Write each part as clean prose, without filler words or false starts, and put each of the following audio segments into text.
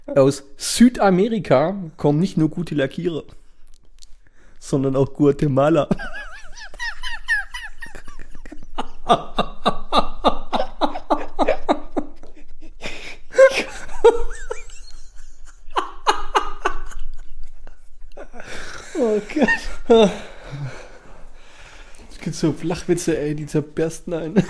Aus Südamerika kommen nicht nur gute Lackierer, sondern auch Guatemala. Oh Gott. Es gibt so Flachwitze, ey, die zerbersten einen.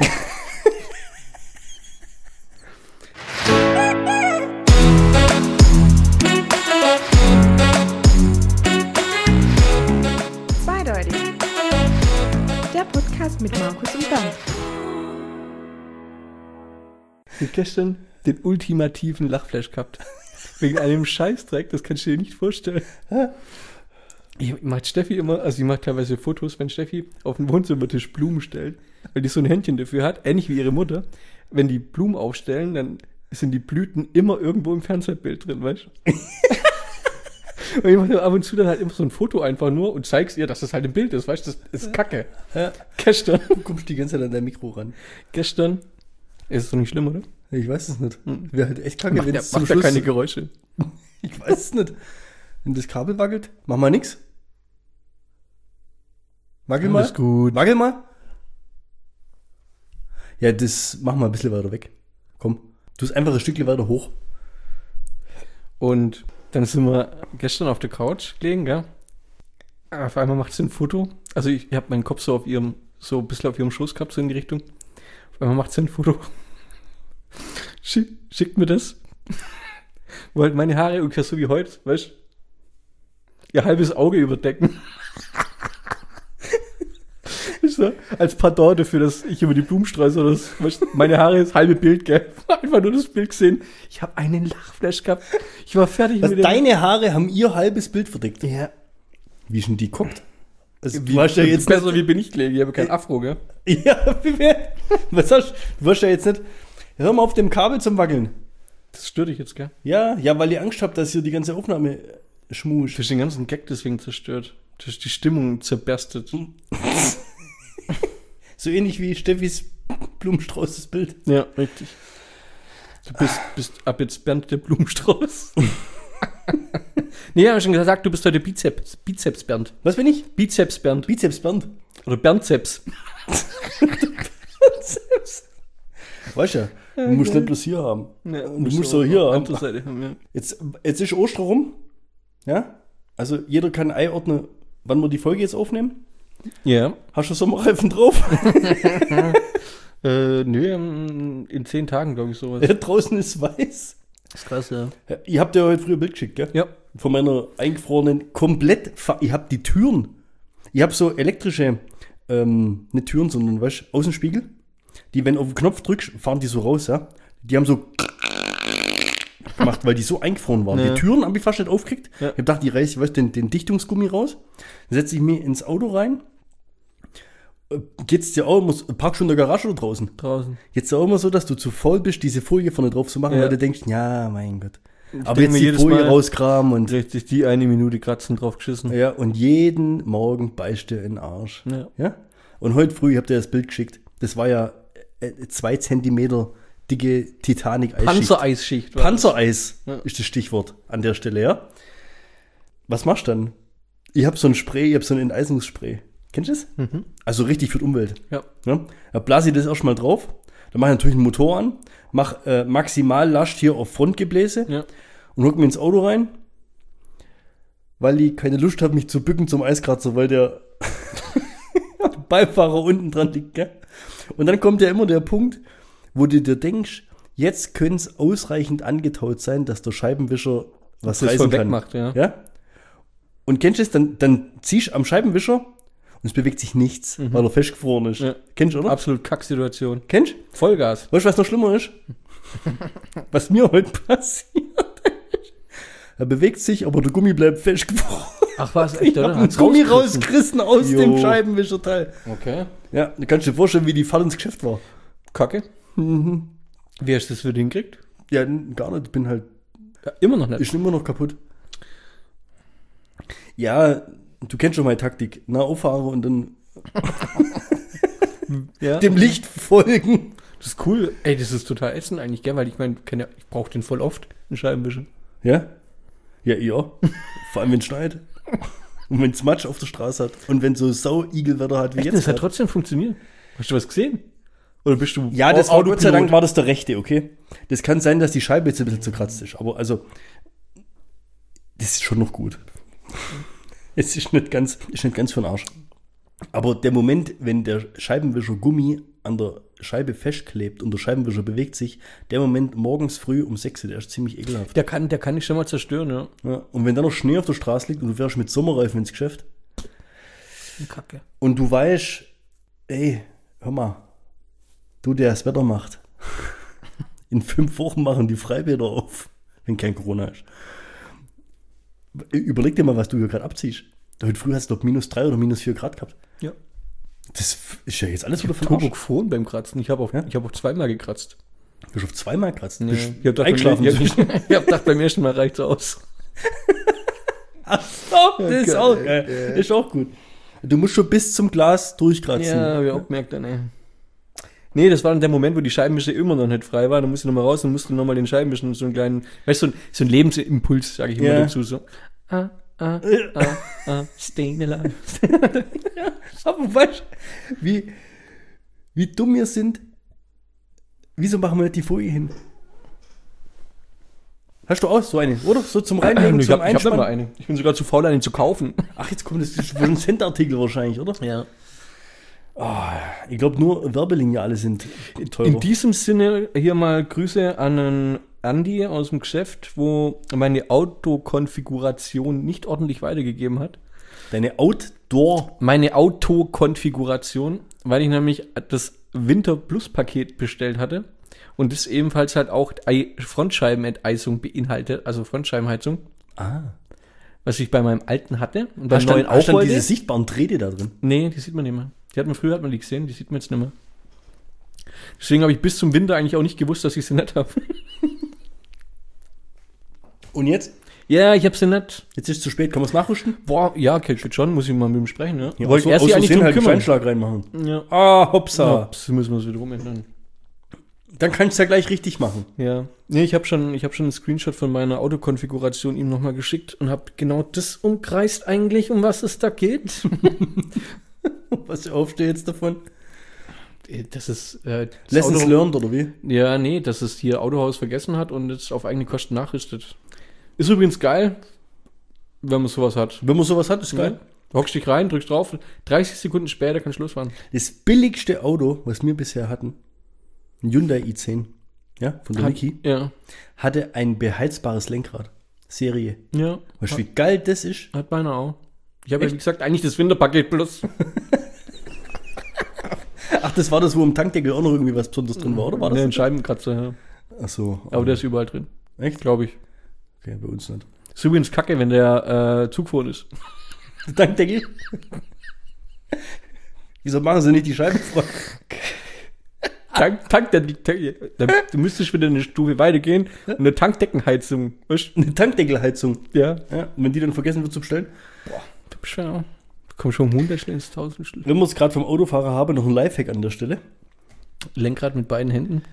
Zweideutig. Der Podcast mit Markus und Bernd. Ich hab gestern den ultimativen Lachflash gehabt. Wegen einem Scheißdreck, das kannst du dir nicht vorstellen. Ich mache Steffi immer, also ich mache teilweise Fotos, wenn Steffi auf den Wohnzimmertisch Blumen stellt, weil die so ein Händchen dafür hat, ähnlich wie ihre Mutter. Wenn die Blumen aufstellen, dann sind die Blüten immer irgendwo im Fernsehbild drin, weißt du? Und ich mache ab und zu dann halt immer so ein Foto einfach nur und zeig's ihr, dass das halt ein Bild ist, weißt du? Das ist Kacke. Ja. Gestern. Du kommst die ganze Zeit an dein Mikro ran. Gestern. Ist es doch nicht schlimm, oder? Ich weiß es nicht. Wäre halt echt kacke, wenn es zum Macht ja Schluss... keine Geräusche. Ich weiß es nicht. Wenn das Kabel wackelt, mach mal nix. Wackel mal. Alles gut. Wackel mal. Ja, das mach mal ein bisschen weiter weg. Komm. Du hast einfach ein Stückchen weiter hoch. Und dann sind wir gestern auf der Couch gelegen, gell? Auf einmal macht sie ein Foto. Also ich habe meinen Kopf so ein bisschen auf ihrem Schoß gehabt, so in die Richtung. Auf einmal macht sie ein Foto. Schickt mir das. Wo halt meine Haare ungefähr so wie heute, weißt du? Ihr halbes Auge überdecken. So, als Pardon dafür, dass ich über die Blumensträuße oder das, weißt du, meine Haare das halbe Bild, gell? Einfach nur das Bild gesehen. Ich habe einen Lachflash gehabt. Ich war fertig Was, mit dem. deine Haare haben ihr halbes Bild verdeckt. Ja. Wie ist denn die guckt? Also, Wie, du warst ja jetzt besser, wie bin ich gelegen? Ich habe kein Afro, gell? Ja, was hast du? Du warst ja jetzt nicht... Hör mal auf dem Kabel zum Wackeln. Das stört dich jetzt, gell? Ja, weil ihr Angst habt, dass ihr die ganze Aufnahme schmuscht. Du hast den ganzen Gag deswegen zerstört. Du hast die Stimmung zerberstet. So ähnlich wie Steffis Blumenstrauß, das Bild. Ja, richtig. Du bist ab jetzt Bernd der Blumenstrauß. Nee, hab ich schon gesagt, du bist heute Bizeps Bernd. Was bin ich? Bizeps Bernd. Bizeps Bernd. Oder Bernzeps. Weißt du, du musst nicht bloß hier haben. Ja, du musst auch hier haben. andere Seite haben. Ja. Jetzt ist Ostern rum. Ja? Also jeder kann einordnen, wann wir die Folge jetzt aufnehmen. Ja. Hast du Sommerreifen drauf? Nö, in 10 Tagen, glaube ich, sowas. Ja, draußen ist weiß. Das ist krass, ja. Ja, ihr habt ja heute früher ein Bild geschickt, gell? Ja. Von meiner eingefrorenen, ich hab die Türen. Ich hab so elektrische, nicht Türen, sondern, weißt du, Außenspiegel. Die, wenn du auf den Knopf drückst, fahren die so raus, ja. Die haben so gemacht, weil die so eingefroren waren. Ja. Die Türen habe ich fast nicht aufgekriegt. Ja. Ich hab gedacht, die reiß, weißt du, den Dichtungsgummi raus. Dann setze ich mich ins Auto rein. Geht's dir auch immer, parkst du in der Garage oder draußen? Draußen. Jetzt auch immer so, dass du zu faul bist, diese Folie vorne drauf zu machen, Ja. weil du denkst, ja, mein Gott. Aber denk jetzt mir die jedes Folie Mal, rauskramen und richtig, die eine Minute kratzen drauf geschissen. ja, und jeden Morgen beißt dir in den Arsch. Ja. Ja? Und heute früh, ich hab dir das Bild geschickt, das war ja 2 Zentimeter dicke Titanic-Eisschicht. Panzereisschicht. war Panzereis Ja. ist das Stichwort an der Stelle, ja? Was machst du dann? Ich hab so ein Spray, ich hab so ein Enteisungsspray. Kennst du das? Mhm. Also richtig für die Umwelt. Ja. Ja? Da blase ich das erstmal drauf, dann mache ich natürlich einen Motor an, mach maximal Last hier auf Frontgebläse Ja. und hock mir ins Auto rein, weil ich keine Lust habe, mich zu bücken zum Eiskratzer, weil der Beifahrer unten dran liegt. Gell? Und dann kommt ja immer der Punkt, wo du dir denkst, jetzt könnte es ausreichend angetaut sein, dass der Scheibenwischer was Das reißen voll kann. wegmacht, ja. Ja? Und kennst du es? Dann ziehst du am Scheibenwischer und es bewegt sich nichts, weil er festgefroren ist. Ja. Kennst du, oder? Absolut Kacksituation. Kennst du? Vollgas. Weißt du, was noch schlimmer ist? Was mir heute passiert ist, er bewegt sich, aber der Gummi bleibt festgefroren. Ach was, Ich hab einen Gummi rausgerissen aus Jo. dem Scheibenwischerteil. Okay. Ja, du kannst dir vorstellen, wie die Fahrt ins Geschäft war. Kacke. Wie hast du das für den gekriegt? Ja, gar nicht. Ich bin halt, Ja, immer noch nicht. ist immer noch kaputt. Ja, du kennst schon meine Taktik. Na, auffahren und dann Ja. dem Licht folgen. Das ist cool. Ey, das ist total ätzend eigentlich, gell? Weil ich meine, ich brauche den voll oft, den Scheibenwischer. Ja? Ja. Vor allem, wenn es schneit. Und wenn es Matsch auf der Straße hat. Und wenn so Sau-Igelwetter hat wie Echt, jetzt. das hat grad. trotzdem funktioniert. Hast du was gesehen? Oder bist du Ja, das war Gott sei Autopilot? Dank war das der rechte, okay? Das kann sein, dass die Scheibe jetzt ein bisschen zerkratzt ist. Aber also, das ist schon noch gut. Es ist nicht ganz für den Arsch. Aber der Moment, wenn der Scheibenwischer Gummi an der Scheibe festklebt und der Scheibenwischer bewegt sich, der Moment morgens früh um 6 Uhr, der ist ziemlich ekelhaft. Der kann dich schon mal zerstören, ja. Ja, und wenn dann noch Schnee auf der Straße liegt und du fährst mit Sommerreifen ins Geschäft Kacke. und du weißt, ey, hör mal, du, der das Wetter macht. In 5 Wochen machen die Freibäder auf, wenn kein Corona ist. Überleg dir mal, was du hier gerade abziehst. Heute früh hast du doch -3 oder -4 Grad gehabt. Ja. Das ist ja jetzt alles wieder von Turbo Arsch. gefroren beim Kratzen. Ich habe auch zweimal gekratzt. Du bist auf 2-mal kratzt. Ja. Bist Ich habe eingeschlafen. ich hab gedacht, beim ersten Mal reicht's aus. Ach so, das ist geil. auch geil. Ja. Ist auch gut. Du musst schon bis zum Glas durchkratzen. Ja, habe ich auch gemerkt dann, ey. Nee, das war dann der Moment, wo die Scheibenwischer immer noch nicht frei war. Dann musste ich nochmal raus und musste nochmal den Scheibenwischen so einen kleinen, weißt du, so ein Lebensimpuls, sage ich immer Ja. dazu. So. Staying alive. Aber weißt du, wie dumm wir sind, wieso machen wir nicht die Folie hin? Hast du auch so eine, oder? So zum Reinlegen, Ich zum hab nicht mal Einspannen? eine. Ich bin sogar zu faul, eine zu kaufen. Ach, jetzt kommt das ist wohl ein Cent-Artikel wahrscheinlich, oder? Ja. Ich glaube, nur Werbelineale sind teurer. In diesem Sinne hier mal Grüße an einen Andi aus dem Geschäft, wo meine Autokonfiguration nicht ordentlich weitergegeben hat. Deine Outdoor. Meine Autokonfiguration, weil ich nämlich das Winter Plus Paket bestellt hatte und das ebenfalls halt auch Frontscheibenenteisung beinhaltet, also Frontscheibenheizung, was ich bei meinem alten hatte und beim neuen auch stand wollte. diese sichtbaren Drähte da drin. Nee, die sieht man nicht mehr. Früher hat man die gesehen, die sieht man jetzt nicht mehr. Deswegen habe ich bis zum Winter eigentlich auch nicht gewusst, dass ich sie nicht habe. Und jetzt? Ja, ich habe sie nicht. Jetzt ist es zu spät, kann man es nachrüsten? Boah, ja, okay, schon, muss ich mal mit ihm sprechen, ja. Ja, Wollte erst sich eigentlich drum halt einen kümmern. Steinschlag reinmachen. Ja. Hopsa. Ups, müssen wir es wieder umändern. Dann kannst du ja gleich richtig machen. Ja. Nee, ich habe schon einen Screenshot von meiner Autokonfiguration ihm nochmal geschickt und habe genau das umkreist eigentlich, um was es da geht. Was aufsteht jetzt davon? Das ist Lessons learned, oder wie? Ja, nee, dass es hier Autohaus vergessen hat und jetzt auf eigene Kosten nachrüstet. Ist übrigens geil, wenn man sowas hat. Wenn man sowas hat, ist geil. Ja. Hockst dich rein, drückst drauf, 30 Sekunden später kannst du losfahren. Das billigste Auto, was wir bisher hatten, ein Hyundai i10, ja, von der Niki, Ja. hatte ein beheizbares Lenkrad. Serie. Ja. Weißt du, wie geil das ist? Hat meiner auch. Ich habe ja, Echt? wie gesagt, eigentlich das Winterpaket plus. Ach, das war das, wo im Tankdeckel auch noch irgendwie was Besonderes drin war, oder war das? Nee, ein Scheibenkratzer, ja. Ach so. Aber der ist überall drin. Echt? Glaube ich. Okay, bei uns nicht. Ist übrigens kacke, wenn der Zug voll ist. Der Tankdeckel? Wieso machen sie nicht die Scheiben frei? Du müsstest wieder eine Stufe weitergehen und eine Tankdeckenheizung. Weißt du? Eine Tankdeckelheizung. Ja. Ja, und wenn die dann vergessen wird zu bestellen. Du bist ja auch. Komm schon 100 ins 1000 Wenn wir es gerade vom Autofahrer haben, noch ein Lifehack an der Stelle. Lenkrad mit beiden Händen.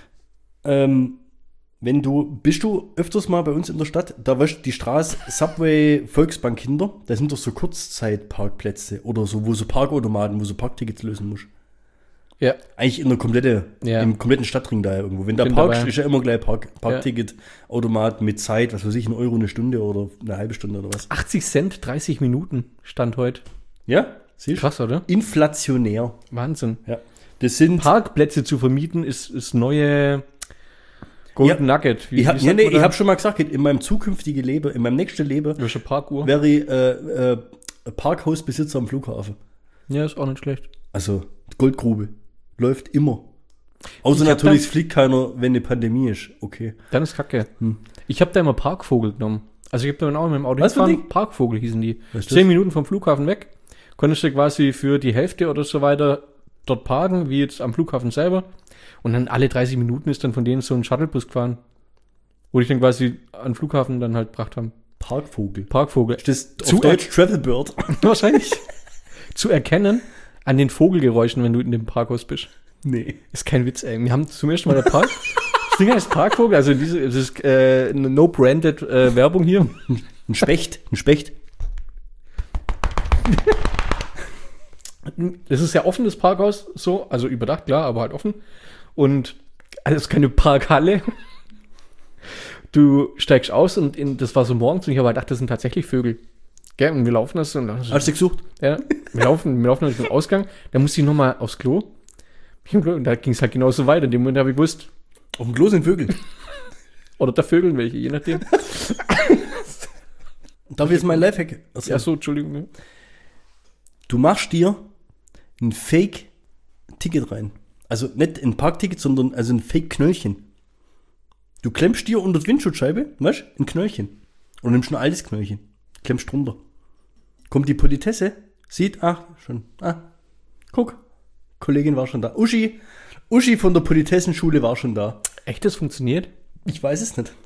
Bist du öfters mal bei uns in der Stadt, da weißt du, die Straße Subway Volksbank hinter, da sind doch so Kurzzeitparkplätze oder so, wo so Parkautomaten, wo so Parktickets lösen musst. Ja. Eigentlich im kompletten Stadtring da irgendwo. Wenn da Bin parkst, dabei. ist ja immer gleich Parkticket-Automat mit Zeit, was weiß ich, 1 Euro eine Stunde oder eine halbe Stunde oder was. 80 Cent, 30 Minuten stand heute. Ja, siehst du? Krass, oder? Inflationär. Wahnsinn. Ja. Das sind. Parkplätze zu vermieten ist neue Golden Nugget. Ich habe schon mal gesagt, in meinem zukünftigen Leben, in meinem nächsten Leben, Welche Parkuhr? wäre ich Parkhausbesitzer am Flughafen. Ja, ist auch nicht schlecht. Also Goldgrube. Läuft immer. Außer Ich hab natürlich, es dann- fliegt keiner, wenn eine Pandemie ist. Okay. Dann ist kacke. Ich habe da immer Parkvogel genommen. Also ich habe da auch mit dem Auto Was für ein gefahren. Ding? Parkvogel hießen die. Was ist 10 das? Minuten vom Flughafen weg. Konntest du quasi für die Hälfte oder so weiter dort parken, wie jetzt am Flughafen selber. Und dann alle 30 Minuten ist dann von denen so ein Shuttlebus gefahren. Wo ich dann quasi an den Flughafen dann halt gebracht haben. Parkvogel. Parkvogel. Ist das Zu auf Deutsch Travelbird? Wahrscheinlich. Zu erkennen an den Vogelgeräuschen, wenn du in dem Parkhaus bist. Nee. Ist kein Witz, ey. Wir haben zum ersten Mal der Park Ding heißt Parkvogel, also es ist eine no-branded Werbung hier. Ein Specht. Das ist ja offenes Parkhaus, so, also überdacht, klar, aber halt offen. Und also es ist keine Parkhalle. Du steigst aus und das war so morgens und ich habe halt gedacht, das sind tatsächlich Vögel. Gell? Und wir laufen das und Hast du gesucht? ja, wir laufen Richtung Ausgang. Da musste ich nochmal aufs Klo. Und da ging es halt genauso weiter. In dem Moment habe ich gewusst, Auf dem Klo sind Vögel. oder da Vögeln welche, je nachdem. Darf ich jetzt mein Lifehack erzählen? Ja, so, Entschuldigung. Du machst dir ein Fake-Ticket rein. Also nicht ein Parkticket, sondern also ein Fake-Knöllchen. Du klemmst dir unter die Windschutzscheibe, weißt du, ein Knöllchen. Und nimmst ein altes Knöllchen. Klemmst drunter. Kommt die Politesse, sieht, guck, Kollegin war schon da. Uschi von der Politessenschule war schon da. Echt, das funktioniert? Ich weiß es nicht.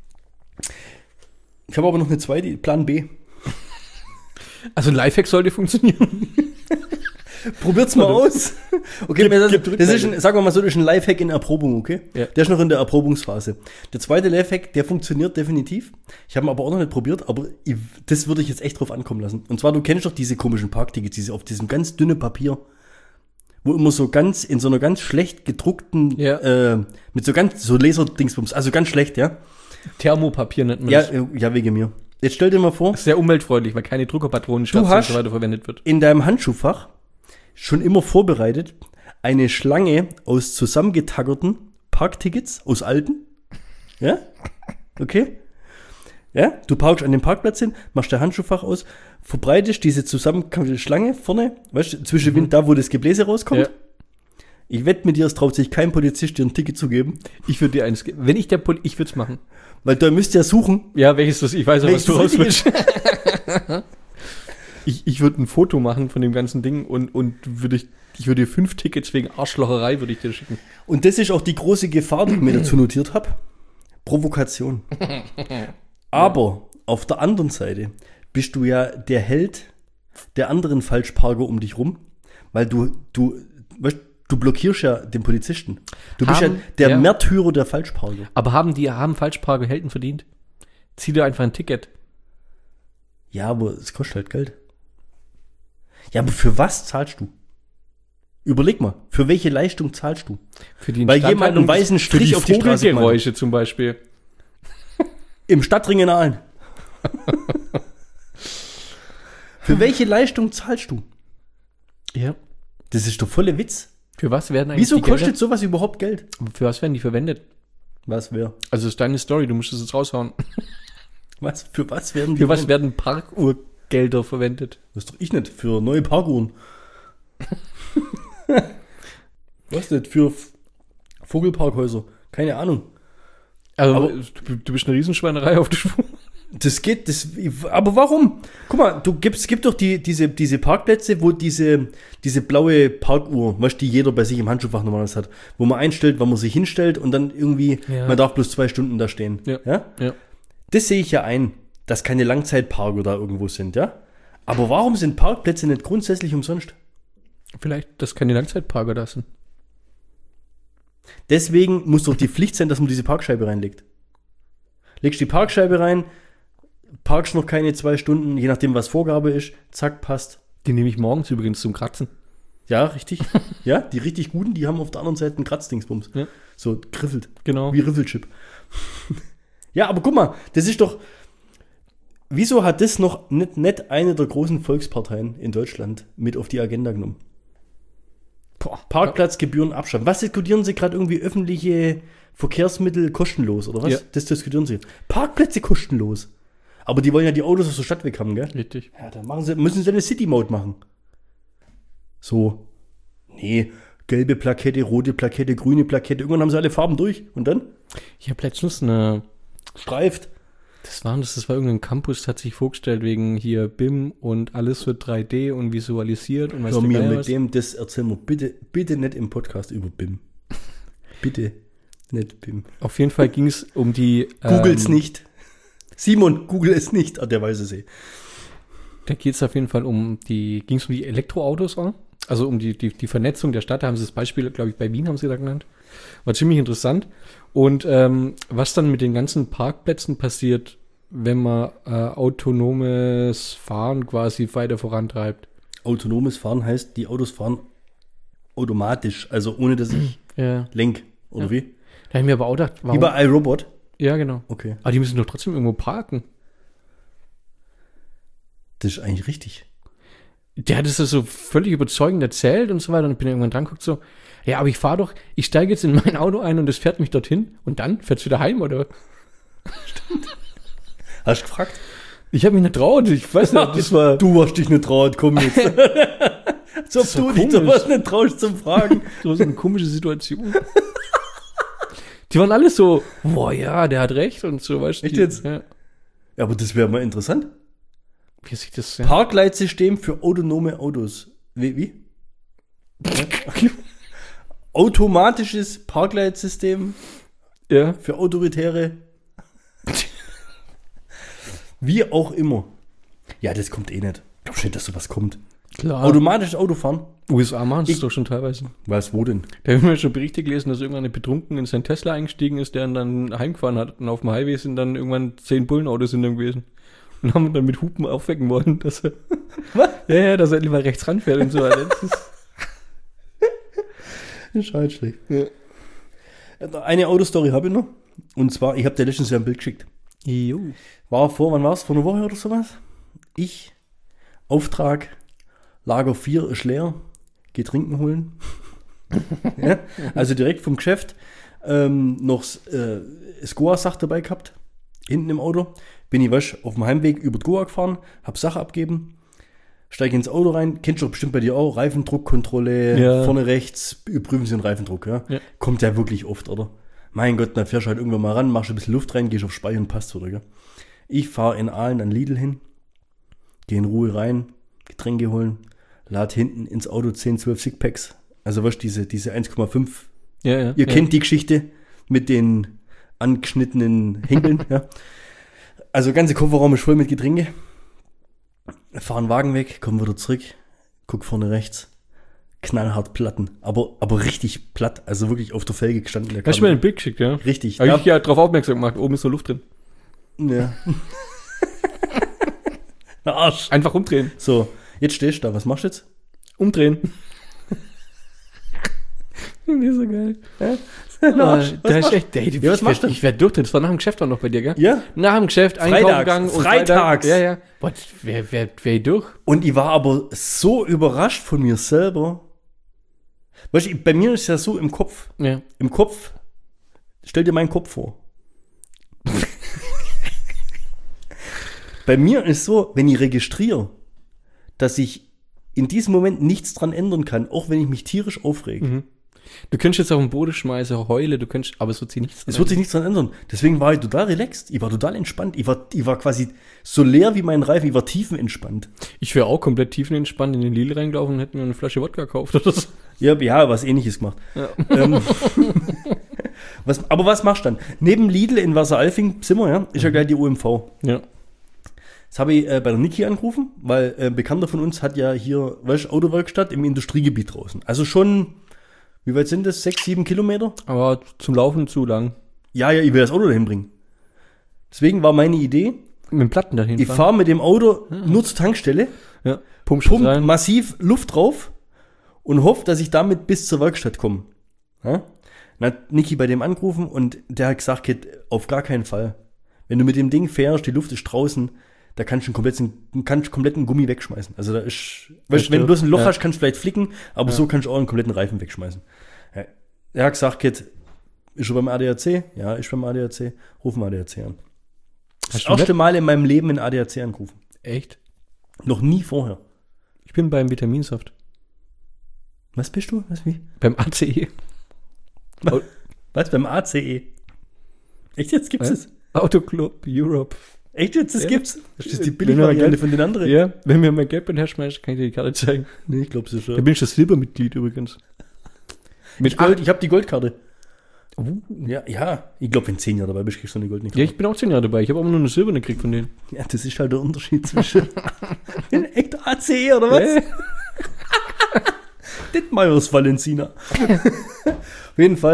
Ich habe aber noch eine zweite, Plan B. Also ein Lifehack sollte funktionieren. Probiert's mal aus. Okay, Gib das ist sagen wir mal so, das ist ein Lifehack in Erprobung, okay? Ja. Der ist noch in der Erprobungsphase. Der zweite Lifehack, der funktioniert definitiv. Ich habe ihn aber auch noch nicht probiert, aber das würde ich jetzt echt drauf ankommen lassen. Und zwar, du kennst doch diese komischen Parktickets, diese auf diesem ganz dünnen Papier, wo immer so ganz, in so einer ganz schlecht gedruckten, mit so Laserdingsbums, also ganz schlecht, ja? Thermopapier nennt man Ja, das. ja, wegen mir. Jetzt stell dir mal vor, Sehr umweltfreundlich, weil keine Druckerpatronen, Du hast- und so weiter verwendet wird. in deinem Handschuhfach schon immer vorbereitet eine Schlange aus zusammengetaggerten Parktickets, aus alten. Ja? Okay? Ja? Du parkst an dem Parkplatz hin, machst dein Handschuhfach aus, verbreitest diese zusammengekommene Schlange vorne, weißt du, zwischen da, wo das Gebläse rauskommt. Ja. Ich wette mit dir, es traut sich kein Polizist, dir ein Ticket zu geben, Ich würde dir eines geben. Wenn ich ich würde es machen. weil da müsst ihr suchen. Ja, welches das? Ich weiß auch, was Welches du das raus willst. richtig Ich würde ein Foto machen von dem ganzen Ding und ich würde dir 5 Tickets wegen Arschlocherei würde ich dir schicken. Und das ist auch die große Gefahr, die ich mir dazu notiert habe. Provokation. Aber auf der anderen Seite bist du ja der Held der anderen Falschparker um dich rum, weil du blockierst ja den Polizisten. Du bist ja der Märtyrer der Falschparker. Aber haben Falschparker Helden verdient? Zieh dir einfach ein Ticket. Ja, aber es kostet halt Geld. Ja, aber für was zahlst du? Überleg mal, für welche Leistung zahlst du? Für die Weil jemand einen Instandhaltung weißen für Strich die auf die Straße gemalt hat. Vogelgeräusche zum Beispiel. Im Stadtring in Aalen. Für welche Leistung zahlst du? Ja. Das ist doch volle Witz. Für was werden eigentlich Wieso die Gelder? kostet sowas überhaupt Geld? Für was werden die verwendet? Was wäre? Also das ist deine Story, du musst es jetzt raushauen. Was? Für was werden die? Für was werden Parkuhrgelder verwendet? Das doch ich nicht. Für neue Parkuhren. Was nicht? Für Vogelparkhäuser. Keine Ahnung. Also Aber- du bist eine Riesenschweinerei auf der Spur. Aber warum? Guck mal, es gibt doch diese Parkplätze, wo diese blaue Parkuhr, weißt du, die jeder bei sich im Handschuhfach normalerweise hat, wo man einstellt, wann man sich hinstellt und dann irgendwie, Ja. man darf bloß 2 Stunden da stehen. Ja. Das sehe ich ja ein, dass keine Langzeitparker da irgendwo sind, ja? Aber warum sind Parkplätze nicht grundsätzlich umsonst? Vielleicht, dass keine Langzeitparker da sind. Deswegen muss doch die Pflicht sein, dass man diese Parkscheibe reinlegt. Legst die Parkscheibe rein, parkst noch keine 2 Stunden, je nachdem, was Vorgabe ist, zack, passt. Die nehme ich morgens übrigens zum Kratzen. Ja, richtig. Ja, die richtig guten, die haben auf der anderen Seite einen Kratzdingsbums. Ja. So griffelt. Genau. Wie Riffelchip. Ja, aber guck mal, das ist doch. Wieso hat das noch nicht eine der großen Volksparteien in Deutschland mit auf die Agenda genommen? Boah. Parkplatzgebühren abschaffen. Was diskutieren sie gerade irgendwie öffentliche Verkehrsmittel kostenlos, oder was? Ja. Das diskutieren sie. Parkplätze kostenlos. Aber die wollen ja die Autos aus der Stadt weg haben, gell? Richtig. Ja, dann müssen sie eine City-Mode machen. So. Nee, gelbe Plakette, rote Plakette, grüne Plakette. Irgendwann haben sie alle Farben durch. Und dann? Ich habe letztens eine, Streift. das war irgendein Campus, hat sich vorgestellt wegen hier BIM und alles wird 3D und visualisiert und Hör der mir Geier mit was. dem, das erzählen wir bitte nicht im Podcast über BIM. Bitte nicht BIM. Auf jeden Fall ging es um die Google's nicht. Simon, google es nicht. Ah, der weiß es eh. Da geht es auf jeden Fall um die Elektroautos auch. Also um die Vernetzung der Stadt. Da haben sie das Beispiel, glaube ich, bei Wien haben sie da genannt. War ziemlich interessant. Und was dann mit den ganzen Parkplätzen passiert, wenn man autonomes Fahren quasi weiter vorantreibt. Autonomes Fahren heißt, die Autos fahren automatisch, also ohne dass ich Ja. lenk, oder Ja. wie? Da habe ich mir aber auch gedacht, Wie bei iRobot? Ja, genau. Okay. Aber die müssen doch trotzdem irgendwo parken. Das ist eigentlich richtig. Der hat es so völlig überzeugend erzählt und so weiter. Und ich bin irgendwann dran geguckt so, ja, aber ich steige jetzt in mein Auto ein und das fährt mich dorthin und dann fährt es wieder heim, oder? Hast du gefragt? Ich habe mich nicht traut. Ich weiß nicht, das war... Du hast dich nicht traut, komm jetzt. Als ob ist doch du dich komisch. sowas nicht traust zum Fragen. So eine komische Situation. Die waren alle so, boah, ja, der hat recht und so, weißt du. Echt jetzt? Ja. Ja, aber das wäre mal interessant. Wie sich das... Ja. Parkleitsystem für autonome Autos. Wie? Automatisches Parkleitsystem Ja. für Autoritäre. Wie auch immer. Ja, das kommt eh nicht. Ich glaube nicht, dass sowas kommt. Klar. Automatisches Autofahren? USA machen es Ich- doch schon teilweise. Was, wo denn? Da haben wir schon Berichte gelesen, dass irgendwann ein Betrunken in sein Tesla eingestiegen ist, der ihn dann heimgefahren hat. Und auf dem Highway sind dann irgendwann 10 Bullenautos in dem gewesen. Und haben ihn dann mit Hupen aufwecken wollen, dass er... Was? Ja, dass er endlich mal rechts ranfährt und so weiter. Das ist, Das ist halt schlecht. ja. Eine Autostory habe ich noch. Und zwar, ich habe dir letztens ja ein Bild geschickt. Jo. Wann war es? Vor einer Woche oder sowas? Ich, Auftrag, Lager 4 ist leer, geh trinken holen. Ja, also direkt vom Geschäft noch Skoa-Sach dabei gehabt, hinten im Auto. Bin ich auf dem Heimweg über die Goa gefahren, hab Sache abgeben, steige ins Auto rein, kennst du doch bestimmt bei dir auch, Reifendruckkontrolle, Ja. vorne rechts, überprüfen Sie den Reifendruck. Ja? Ja. Kommt ja wirklich oft, oder? Mein Gott, dann fährst du halt irgendwann mal ran, machst ein bisschen Luft rein, gehst auf Speichern und passt wieder. Gell? Ich fahre in Aalen an Lidl hin, gehe in Ruhe rein, Getränke holen, lad hinten ins Auto 10, 12 Sixpacks. Also was diese 1,5. Ja, ja. Ihr kennt die Geschichte mit den angeschnittenen Henkeln. Ja. Also ganze Kofferraum ist voll mit Getränke. Fahren Wagen weg, kommen wieder zurück, guck vorne rechts. Knallhart Platten, aber richtig platt, also wirklich auf der Felge gestanden. Der Hast du mir Karre. ein Bild geschickt, ja? Richtig. Habe ich ja darauf aufmerksam gemacht, oben ist so Luft drin. Ja. Na Arsch. Einfach umdrehen. So, jetzt stehst du da, was machst du jetzt? Umdrehen. Finde ich so geil. Arsch. Da ist echt, ey, Ja, was machst du? ich werd durch, das war nach dem Geschäft auch noch bei dir, gell? Ja. Nach dem Geschäft, einkaufen Freitags. gegangen. und Freitags. Ja, ja. Boah, wer durch? Und ich war aber so überrascht von mir selber. Weißt du, bei mir ist ja so im Kopf. Ja. Im Kopf, stell dir meinen Kopf vor. Bei mir ist so, wenn ich registriere, dass ich in diesem Moment nichts dran ändern kann, auch wenn ich mich tierisch aufrege. Mhm. Du könntest jetzt auf den Boden schmeißen, heule, aber es wird sich nichts Es wird sich nichts dran ändern. Deswegen war ich total relaxed. Ich war total entspannt. Ich war quasi so leer wie mein Reifen. Ich war tiefenentspannt. Ich wäre auch komplett tiefenentspannt in den Lidl reingelaufen und hätte mir eine Flasche Wodka gekauft oder so. Ja, was Ähnliches gemacht. Ja. Aber was machst du dann? Neben Lidl in Wasseralfing sind wir, ja, ist ja gleich die OMV. Ja. Das habe ich bei der Niki angerufen, weil ein Bekannter von uns hat ja hier, weißt du, Autowerkstatt im Industriegebiet draußen. Also schon, wie weit sind das? 6, 7 Kilometer? Aber zum Laufen zu lang. Ja, ich will das Auto dahin bringen. Deswegen war meine Idee, Mit dem Platten dahin ich fahre mit dem Auto nur zur Tankstelle, Ja. Pump pump massiv Luft drauf und hoffe, dass ich damit bis zur Werkstatt komme. Ja? Dann hat Niki bei dem angerufen und der hat gesagt, Kid, auf gar keinen Fall. Wenn du mit dem Ding fährst, die Luft ist draußen, da kannst du einen kompletten Gummi wegschmeißen. Also da ist, weißt, wenn du bloß ein Loch hast, kannst du vielleicht flicken, aber so kannst du auch einen kompletten Reifen wegschmeißen. Ja. Er hat gesagt, Kid, ist schon beim ADAC? Ja, ist beim ADAC. Ruf mal ADAC an. Das du erste Mal in meinem Leben in ADAC angerufen. Echt? Noch nie vorher. Ich bin beim Vitaminsaft. Was bist du? Was, wie? Beim ACE. Was? Beim ACE? Echt jetzt? Gibt's es? Autoclub Europe. Echt jetzt? Das Ja. gibt's? Das ist die Wenn wir Billigvariante Geld- von den anderen? Ja, wenn mir mein Geld herschmeißt, kann ich dir die Karte zeigen. Nee, ich glaube es Da schon. bin ich das Silbermitglied übrigens. Mit Ich habe die Goldkarte. Uh. Ja. Ich glaube, wenn 10 Jahre dabei bist, kriegst du eine goldene Ja, Karte. ich bin auch 10 Jahre dabei. Ich habe aber nur eine silberne gekriegt von denen. Ja, das ist halt der Unterschied zwischen echt ACE oder was? Dittmeiers Valenzina. Auf jeden Fall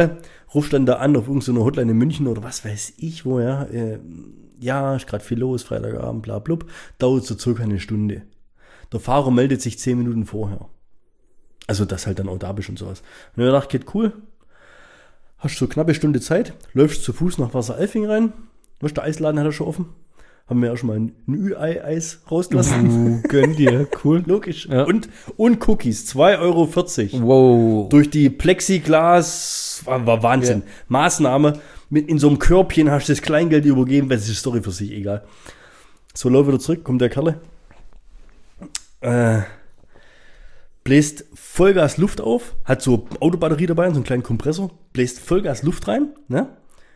rufst dann da an auf irgendeiner Hotline in München oder was weiß ich wo, ja. Ja, ist gerade viel los, Freitagabend, bla blub. Dauert so circa eine Stunde. Der Fahrer meldet sich 10 Minuten vorher. Also, dass halt dann auch da bist und sowas. Und ich dachte, geht cool. Hast so knappe Stunde Zeit, läufst zu Fuß nach Wasseralfing rein. Weißt du, der Eisladen hat er schon offen. Haben wir ja schon mal ein Ü-Ei-Eis rausgelassen. Gönn dir, cool. Logisch. Ja. Und Cookies, 2,40 €. Wow. Durch die Plexiglas, war Wahnsinn. Ja. Maßnahme, in so einem Körbchen hast du das Kleingeld übergeben, das ist die Story für sich, egal. So, lauf wieder zurück, kommt der Kerle. Bläst Vollgas Luft auf, hat so Autobatterie dabei und so einen kleinen Kompressor, bläst Vollgas Luft rein, ne?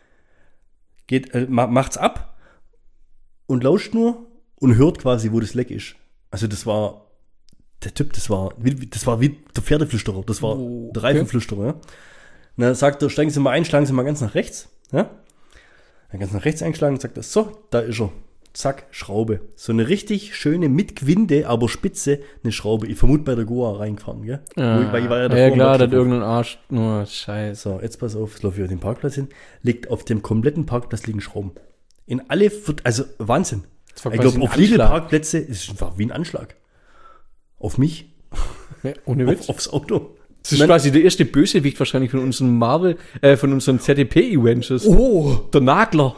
Macht's ab und lauscht nur und hört quasi, wo das Leck ist. Also das war, der Typ, das war wie der Pferdeflüsterer, das war der Reifenflüsterer, ja. Und dann sagt er, steigen Sie mal ein, schlagen Sie mal ganz nach rechts, ja. Dann ganz nach rechts eingeschlagen und sagt er, so, da ist er. Zack, Schraube. So eine richtig schöne, mit Gwinde, aber spitze, eine Schraube. Ich vermute bei der Goa reingefahren, gell? Weil ich war ja klar, da hat irgendein Arsch nur Scheiße. So, jetzt pass auf, jetzt laufe ich auf den Parkplatz hin. Liegt auf dem kompletten Parkplatz liegen Schrauben. In alle, also Wahnsinn. Ich glaube, auf viele Parkplätze ist es wie ein Anschlag. Auf mich. Ja, ohne Witz. Aufs Auto. Das ist quasi der erste Bösewicht wahrscheinlich von unseren von unseren ZDP-Events. Oh, Der Nagler.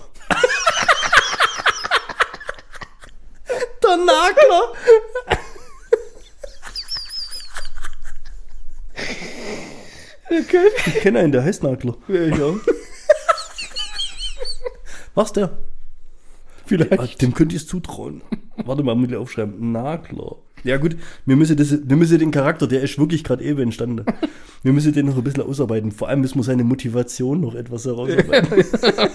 der Nagler. Okay. Ich kenne einen, der heißt Nagler. Ja, ich auch. Was der? Vielleicht. Dem könnt ihr es zutrauen. Warte mal, mit aufschreiben. Nagler. Ja gut, wir müssen den Charakter, der ist wirklich gerade eben entstanden. Wir müssen den noch ein bisschen ausarbeiten. Vor allem müssen wir seine Motivation noch etwas herausarbeiten.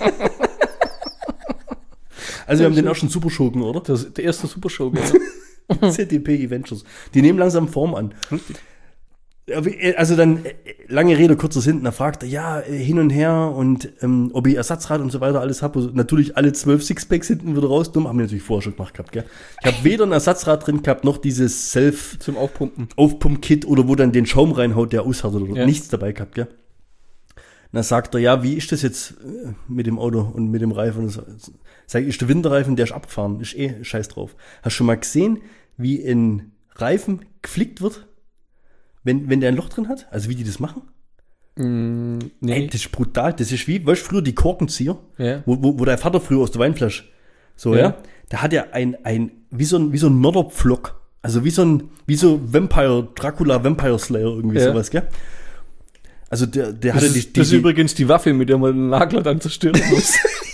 Also wir haben den ersten Superschurken, oder? Der erste Superschurke. ZDP Adventures. Die nehmen langsam Form an. Also dann, lange Rede, kurzer Sinn, da fragt er, ja, hin und her und ob ich Ersatzrad und so weiter alles habe. Also, natürlich alle 12 Sixpacks hinten wieder raus. Dumm, haben wir natürlich vorher schon gemacht gehabt, gell? Ich habe weder ein Ersatzrad drin gehabt, noch dieses Zum Aufpumpen. Aufpump-Kit oder wo dann den Schaum reinhaut, der aushärtet oder Ja. nichts dabei gehabt, gell? Und dann sagt er, ja, wie ist das jetzt mit dem Auto und mit dem Reifen? Und so. Sag ich, ist der Winterreifen, der ist abgefahren, ist scheiß drauf. Hast du schon mal gesehen, wie ein Reifen geflickt wird? Wenn der ein Loch drin hat, also wie die das machen? Nee. Ey, das ist brutal. Das ist wie, weißt du, früher die Korkenzieher, Ja. wo dein Vater früher aus der Weinflasche, so, ja, da hat er wie so ein Mörderpflock. Also wie so Dracula Vampire Slayer, irgendwie sowas, gell? Also der hatte Das ist übrigens die Waffe, mit der man den Nagler dann zerstören muss.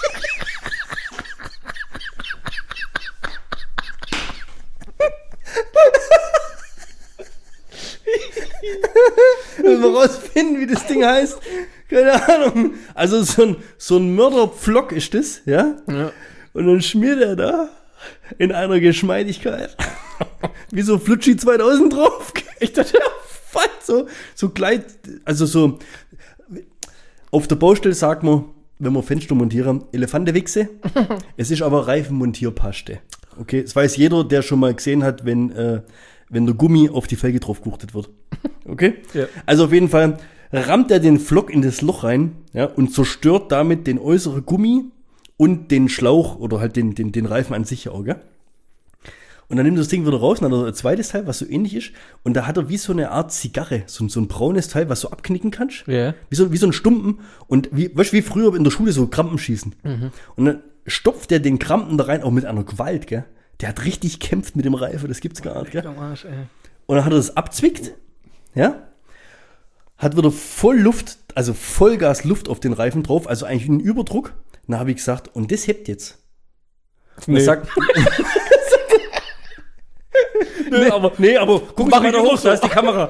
Müssen wir rausfinden, wie das Ding heißt. Keine Ahnung. Also so ein Mörderpflock ist das, ja? Ja. Und dann schmiert er da in einer Geschmeidigkeit wie so Flutschi 2000 drauf. Ich dachte, so Gleit, also so auf der Baustelle sagt man, wenn wir Fenster montieren, Elefantenwichse. Es ist aber Reifenmontierpaste. Okay, das weiß jeder, der schon mal gesehen hat, wenn der Gummi auf die Felge drauf gebuchtet wird. Okay? Ja. Also auf jeden Fall rammt er den Flock in das Loch rein, ja, und zerstört damit den äußeren Gummi und den Schlauch oder halt den Reifen an sich auch, gell? Und dann nimmt er das Ding wieder raus und dann hat er ein zweites Teil, was so ähnlich ist. Und da hat er wie so eine Art Zigarre, so ein braunes Teil, was so abknicken kannst. Ja. Wie so ein Stumpen. Und weißt du, wie früher in der Schule so Krampen schießen. Mhm. Und dann stopft er den Krampen da rein, auch mit einer Gewalt, gell? Der hat richtig kämpft mit dem Reifen, das gibt's gar nicht, gell? Und dann hat er das abzwickt, ja? Hat wieder voll Luft, also Vollgas Luft auf den Reifen drauf, also eigentlich einen Überdruck. Dann habe ich gesagt, und das hebt jetzt. Und er sagt, nee, aber guck mal da hoch, da ist die Kamera.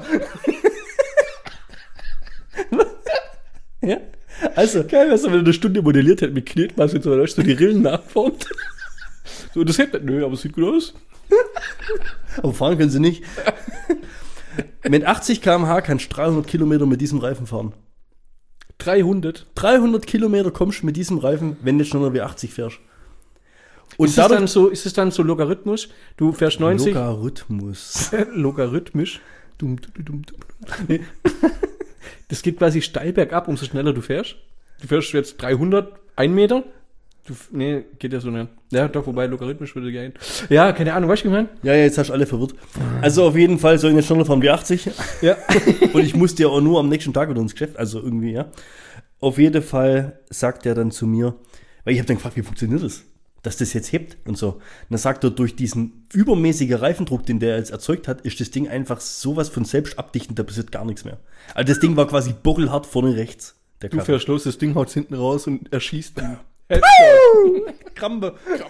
Ja, also Geil, was er wenn er eine Stunde modelliert hat mit Knetmasse und so, da die Rillen nachformt. So, das hält nicht, nö, aber es sieht gut aus. aber fahren können sie nicht. Mit 80 km/h kannst du 300 Kilometer mit diesem Reifen fahren. 300. 300 Kilometer kommst du mit diesem Reifen, wenn du schneller wie 80 fährst. Und ist es dann so Logarithmus? Du fährst 90. Logarithmus. Logarithmisch. Nee. Das geht quasi steil bergab, umso schneller du fährst. Du fährst jetzt 300, 1 Meter. Nee, geht ja so nicht. Ja, doch, wobei logarithmisch würde gehen. Ja, keine Ahnung, weißt du, was ich meine? Ja, jetzt hast du alle verwirrt. Also auf jeden Fall soll ich jetzt schneller fahren wie 80. Ja. Und ich musste ja auch nur am nächsten Tag wieder ins Geschäft, also irgendwie, ja. Auf jeden Fall sagt er dann zu mir, weil ich habe dann gefragt, wie funktioniert das? Dass das jetzt hebt und so. Und dann sagt er, durch diesen übermäßigen Reifendruck, den der jetzt erzeugt hat, ist das Ding einfach sowas von selbst abdichtend, da passiert gar nichts mehr. Also das Ding war quasi bockelhart vorne rechts. Der Du fährst los, das Ding haut hinten raus und erschießt dann. Krampe.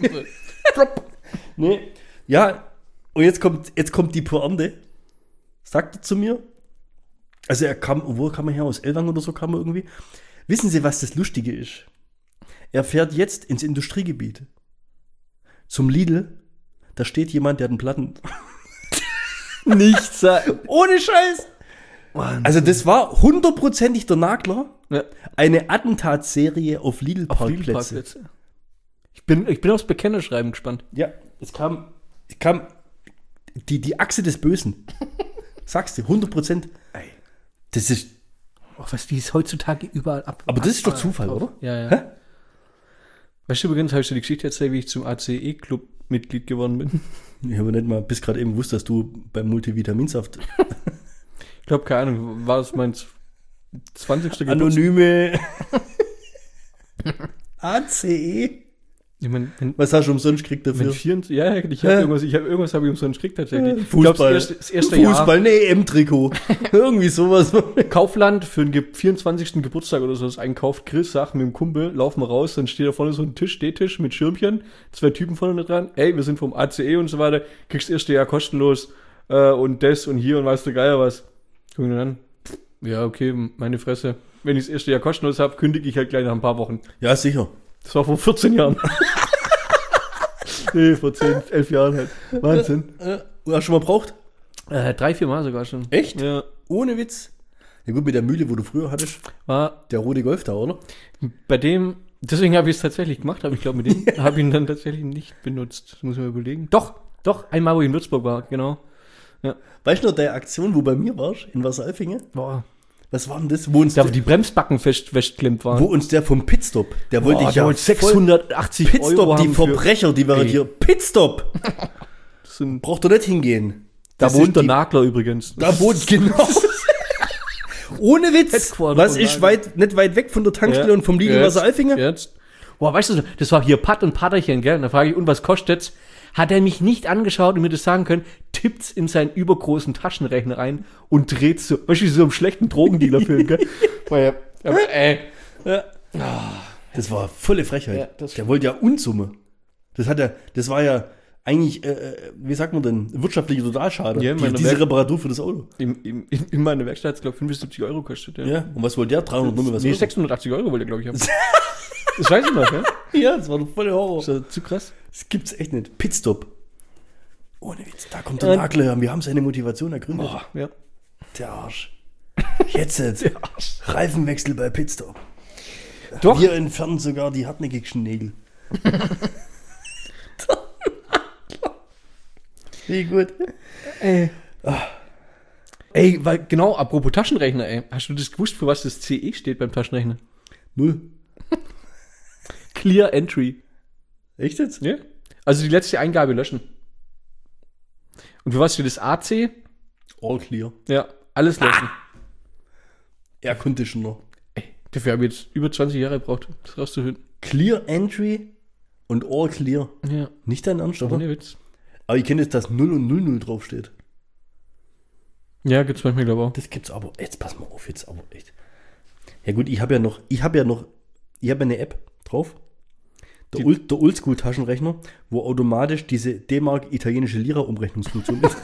Nee. Ja, und jetzt kommt die Pointe. Sagt er zu mir. Also wo kam er her? Aus Ellwangen oder so kam er irgendwie. Wissen Sie, was das Lustige ist? Er fährt jetzt ins Industriegebiet. Zum Lidl. Da steht jemand, der hat einen Platten. Nichts. Ohne Scheiß. Wahnsinn. Also das war 100%ig der Nagler. Ja. Eine Attentatsserie auf Lidl-Parkplätze. Lidl-Parkplätze. Ich bin aufs Bekennerschreiben gespannt. Ja, es kam die Achse des Bösen. Sagst du, 100%. Das ist, Was die ist heutzutage überall ab. aber das ist doch Zufall, oder? Ja. Hä? Weißt du übrigens, habe ich dir die Geschichte erzählt, wie ich zum ACE-Club Mitglied geworden bin? Ich habe nicht mal bis gerade eben gewusst, dass du beim Multivitaminsaft Ich glaube, keine Ahnung, war das mein 20. Geburtstag? anonyme ACE. Ich mein, Was hast du umsonst gekriegt dafür? ich habe irgendwas habe ich umsonst gekriegt tatsächlich. Fußball. Ich glaub, das erste Jahr. Fußball, ne, EM-Trikot. Irgendwie sowas. Kaufland für den 24. Geburtstag oder so, das einkauft Chris, sagt mit dem Kumpel, laufen wir raus, dann steht da vorne so ein Stehtisch mit Schirmchen, 2 Typen vorne dran, ey, wir sind vom ACE und so weiter, kriegst das erste Jahr kostenlos und das und hier und weißt du Geier was. Guck ihn an, ja, okay, meine Fresse. Wenn ich das erste Jahr kostenlos habe, kündige ich halt gleich nach ein paar Wochen. Ja, sicher. Das war vor 14 Jahren. Nee, vor 10, 11 Jahren halt. Wahnsinn. Hast du schon mal braucht? 3, 4 Mal sogar schon. Echt? Ja. Ohne Witz. Ja gut, mit der Mühle, wo du früher hattest, War der rote Golf da, oder? bei dem, deswegen habe ich es tatsächlich gemacht, aber ich glaube, mit dem habe ich ihn dann tatsächlich nicht benutzt. Das muss ich mal überlegen. Doch, einmal, wo ich in Würzburg war, genau. Weißt du noch, der Aktion, wo bei mir warst, in Wasseralfingen? Boah. Was war denn das? Wo uns, Da, wo die Bremsbacken festklemmt waren. wo uns der vom Pitstop, der wollte ich der ja wollte 680 Pitstop, Euro die haben für- Verbrecher, die waren Ey. hier. Pitstop! Das sind, Braucht doch nicht hingehen. da Das wohnt ist der die- Nagler übrigens. Da wohnt, genau. Ohne Witz. Headquarter Was von ist Nagel. nicht weit weg von der Tankstelle Ja. und vom Lidl Jetzt. Wasseralfingen? Jetzt. Boah, weißt du, das war hier Pat und Paterchen, gell? Und da frage ich, und was kostet's? Hat er mich nicht angeschaut und mir das sagen können, tippt's in seinen übergroßen Taschenrechner ein und dreht's so, weißt du, wie so einem schlechten Drogendealer-Film, gell? Boah, Ja. Das war volle Frechheit. Ja, das- der wollte ja Unsumme. Das war ja eigentlich, wie sagt man denn, wirtschaftlicher Totalschaden. Ja, meine Diese Werk- Reparatur für das Auto. in meiner Werkstatt hat's, glaube ich, 75 Euro gekostet. Ja. Und was wollte der? 300 Nummer was? Nee, 680 Euro wollte er, glaube ich, haben. Das weiß ich noch, ja? Ja, das war doch volle Horror. Ist ja zu krass. Das gibt's echt nicht. Pitstop. Ohne Witz, da kommt der Nagler. Wir haben seine Motivation ergründet. Boah, ja. Der Arsch. Jetzt. Reifenwechsel bei Pitstop. Doch. Wir entfernen sogar die hartnäckigsten Nägel. Wie gut. Ey, weil, genau, apropos Taschenrechner, ey. Hast du das gewusst, für was das CE steht beim Taschenrechner? 0. Clear Entry. Echt jetzt? Ja. Also die letzte Eingabe löschen. Und für was steht das AC? All clear. Ja, alles löschen. Air Conditioner. Ey, dafür habe ich jetzt über 20 Jahre gebraucht, das rauszufinden. Clear Entry und All clear. Ja, Nicht dein Ernst, oder? ohne Witz. Aber ich kenne jetzt, dass 0 und 00 draufsteht. Ja, gibt's manchmal, glaube ich, auch. Das gibt's aber, jetzt pass mal auf, jetzt aber echt. Ja gut, ich habe ja eine App drauf. Der Oldschool-Taschenrechner, wo automatisch diese D-Mark italienische Lira-Umrechnungsfunktion ist.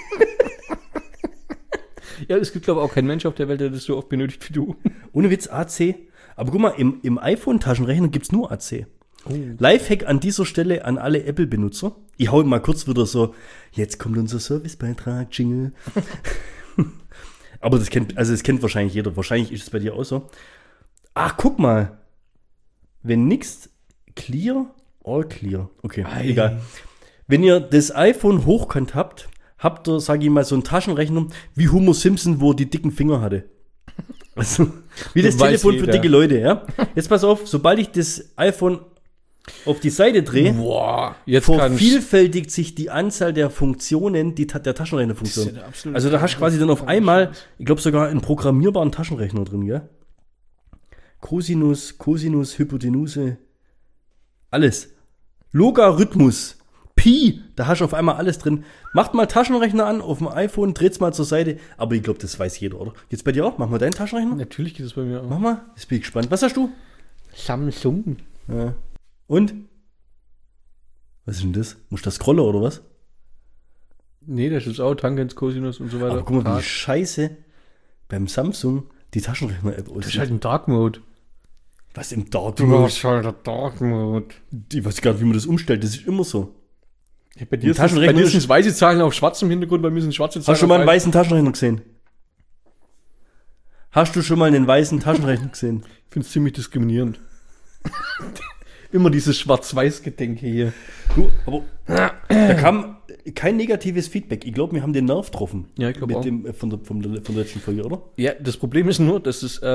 Ja, es gibt, glaube ich, auch keinen Mensch auf der Welt, der das so oft benötigt wie du. Ohne Witz, AC. Aber guck mal, im iPhone-Taschenrechner gibt's nur AC. Lifehack an dieser Stelle an alle Apple-Benutzer. Ich hau mal kurz wieder so, jetzt kommt unser Servicebeitrag, Jingle. Aber das kennt wahrscheinlich jeder. Wahrscheinlich ist es bei dir auch so. Ach, guck mal. Wenn nix clear, all clear. Okay, egal. Wenn ihr das iPhone hochkant habt ihr, sag ich mal, so einen Taschenrechner wie Homer Simpson, wo er die dicken Finger hatte. Also, wie das Das weiß Telefon für jeder. dicke Leute, ja? Jetzt pass auf, sobald ich das iPhone auf die Seite drehe, Boah, jetzt kann vervielfältigt sich die Anzahl der Funktionen, der Taschenrechnerfunktion. Das ist ja der absolute Also da hast du quasi dann auf einmal, ich glaube sogar einen programmierbaren Taschenrechner drin, gell? Cosinus, Hypotenuse, alles. Logarithmus, Pi, da hast du auf einmal alles drin. Macht mal Taschenrechner an auf dem iPhone, dreht's mal zur Seite. Aber ich glaube, das weiß jeder, oder? Geht's bei dir auch? Mach mal deinen Taschenrechner. Natürlich geht es bei mir auch. Mach mal, jetzt bin ich gespannt. Was hast du? Samsung. Ja. Und? Was ist denn das? Muss ich das scrollen oder was? Nee, das ist auch Tangents, Cosinus und so weiter. Aber guck mal, wie scheiße beim Samsung die Taschenrechner-App das ist aussieht. halt ein Dark Mode. Was im Dark Du Mode? hast halt ein Dark Mode. Ich weiß gar nicht, wie man das umstellt. Das ist immer so. Ja, bei dir Taschenrechner sind es weiße Zahlen auf schwarzem Hintergrund, bei mir sind schwarze Zahlen. Hast du schon mal einen auf weißen Taschenrechner gesehen? Hast du schon mal einen weißen Taschenrechner gesehen? Ich finde es ziemlich diskriminierend. Immer dieses Schwarz-Weiß-Gedenke hier. Du, aber da kam kein negatives Feedback. Ich glaube, wir haben den Nerv getroffen. Ja, ich glaube auch. Von der letzten Folge, oder? Ja, das Problem ist nur, dass es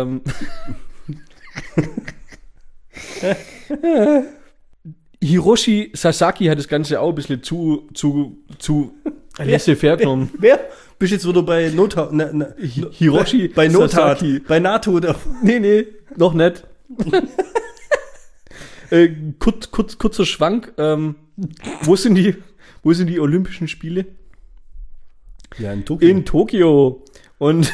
Hiroshi Sasaki hat das Ganze auch ein bisschen zu laissez-faire genommen. Wer? Bist jetzt wieder bei Nota? Hiroshi bei Notat. Sasaki. Bei NATO. Nee, noch nicht. Kurzer Schwank. Wo sind die Olympischen Spiele? Ja, in Tokio. In Tokio. Und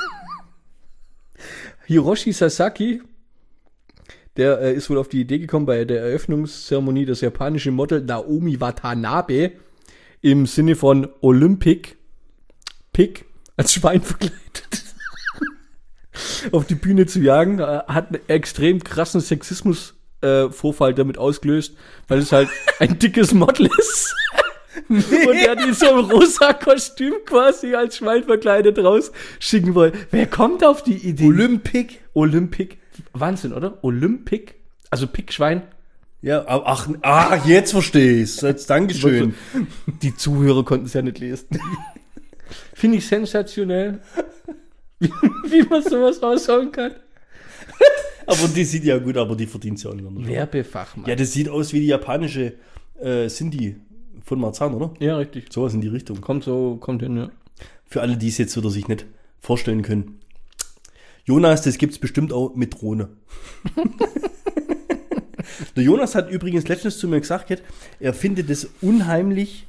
Hiroshi Sasaki, der ist wohl auf die Idee gekommen, bei der Eröffnungszeremonie das japanische Model Naomi Watanabe im Sinne von Olympic Pick als Schwein verkleidet auf die Bühne zu jagen. Hat einen extrem krassen Sexismus-Vorfall damit ausgelöst, weil es halt ein dickes Model ist. Und er hat in so einem rosa Kostüm quasi als Schwein verkleidet rausschicken wollen. Wer kommt auf die Idee? Olympic. Wahnsinn, oder? Olympic. Also Pickschwein. Ja, ach, jetzt verstehe ich es. Dankeschön. Die Zuhörer konnten es ja nicht lesen. Finde ich sensationell, wie man sowas raushauen kann. Aber die sieht ja gut, aber die verdient ja auch nicht. Werbefachmann. Ja, das sieht aus wie die japanische Cindy von Marzahn, oder? Ja, richtig. Sowas in die Richtung. Kommt hin, ja. Für alle, die es jetzt wieder sich nicht vorstellen können. Jonas, das gibt's bestimmt auch mit Drohne. Der Jonas hat übrigens letztens zu mir gesagt, er findet es unheimlich,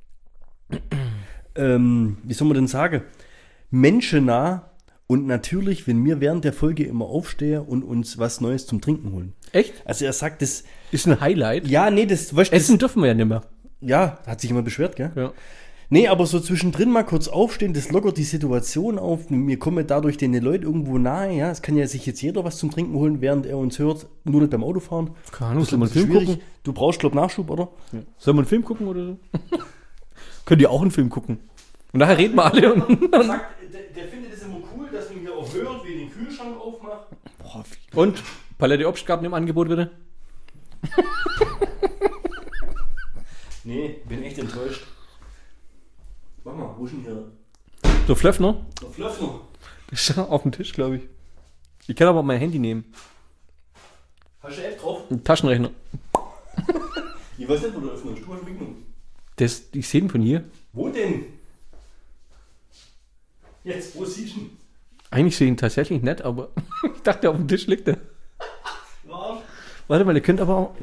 wie soll man denn sagen, menschennah und natürlich, wenn wir während der Folge immer aufstehen und uns was Neues zum Trinken holen. Echt? Also er sagt, das Ist ein Highlight. ja, nee, das, weißt du, Essen dürfen wir ja nicht mehr. ja, hat sich immer beschwert, gell? Ja. Nee, aber so zwischendrin mal kurz aufstehen, das lockert die Situation auf. Wir kommen dadurch den Leuten irgendwo nahe, ja. Es kann ja sich jetzt jeder was zum Trinken holen, während er uns hört, nur nicht beim Autofahren. Keine Ahnung, Das soll man ist einen Film schwierig. gucken? Du brauchst, glaub Nachschub, oder? Ja. Soll man einen Film gucken oder so? Könnt ihr auch einen Film gucken? Und nachher reden wir alle und Der findet es immer cool, dass man hier auch hört, wie den Kühlschrank aufmacht. Und Palette Obstgarten im Angebot, bitte? Nee, bin echt enttäuscht. Warte mal, wo ist denn hier So Flöffner? der Flöffner? Das ist auf dem Tisch, glaube ich. Ich kann aber mein Handy nehmen. Hast du App drauf? Ein Taschenrechner. Ich weiß nicht, wo du öffnest. Du hast mitgenommen. Ich sehe den von hier. Wo denn? Jetzt, wo siehst du ihn? Eigentlich sehe ich ihn tatsächlich nicht, aber ich dachte, auf dem Tisch liegt er. Warum? Warte mal, der könnte aber auch.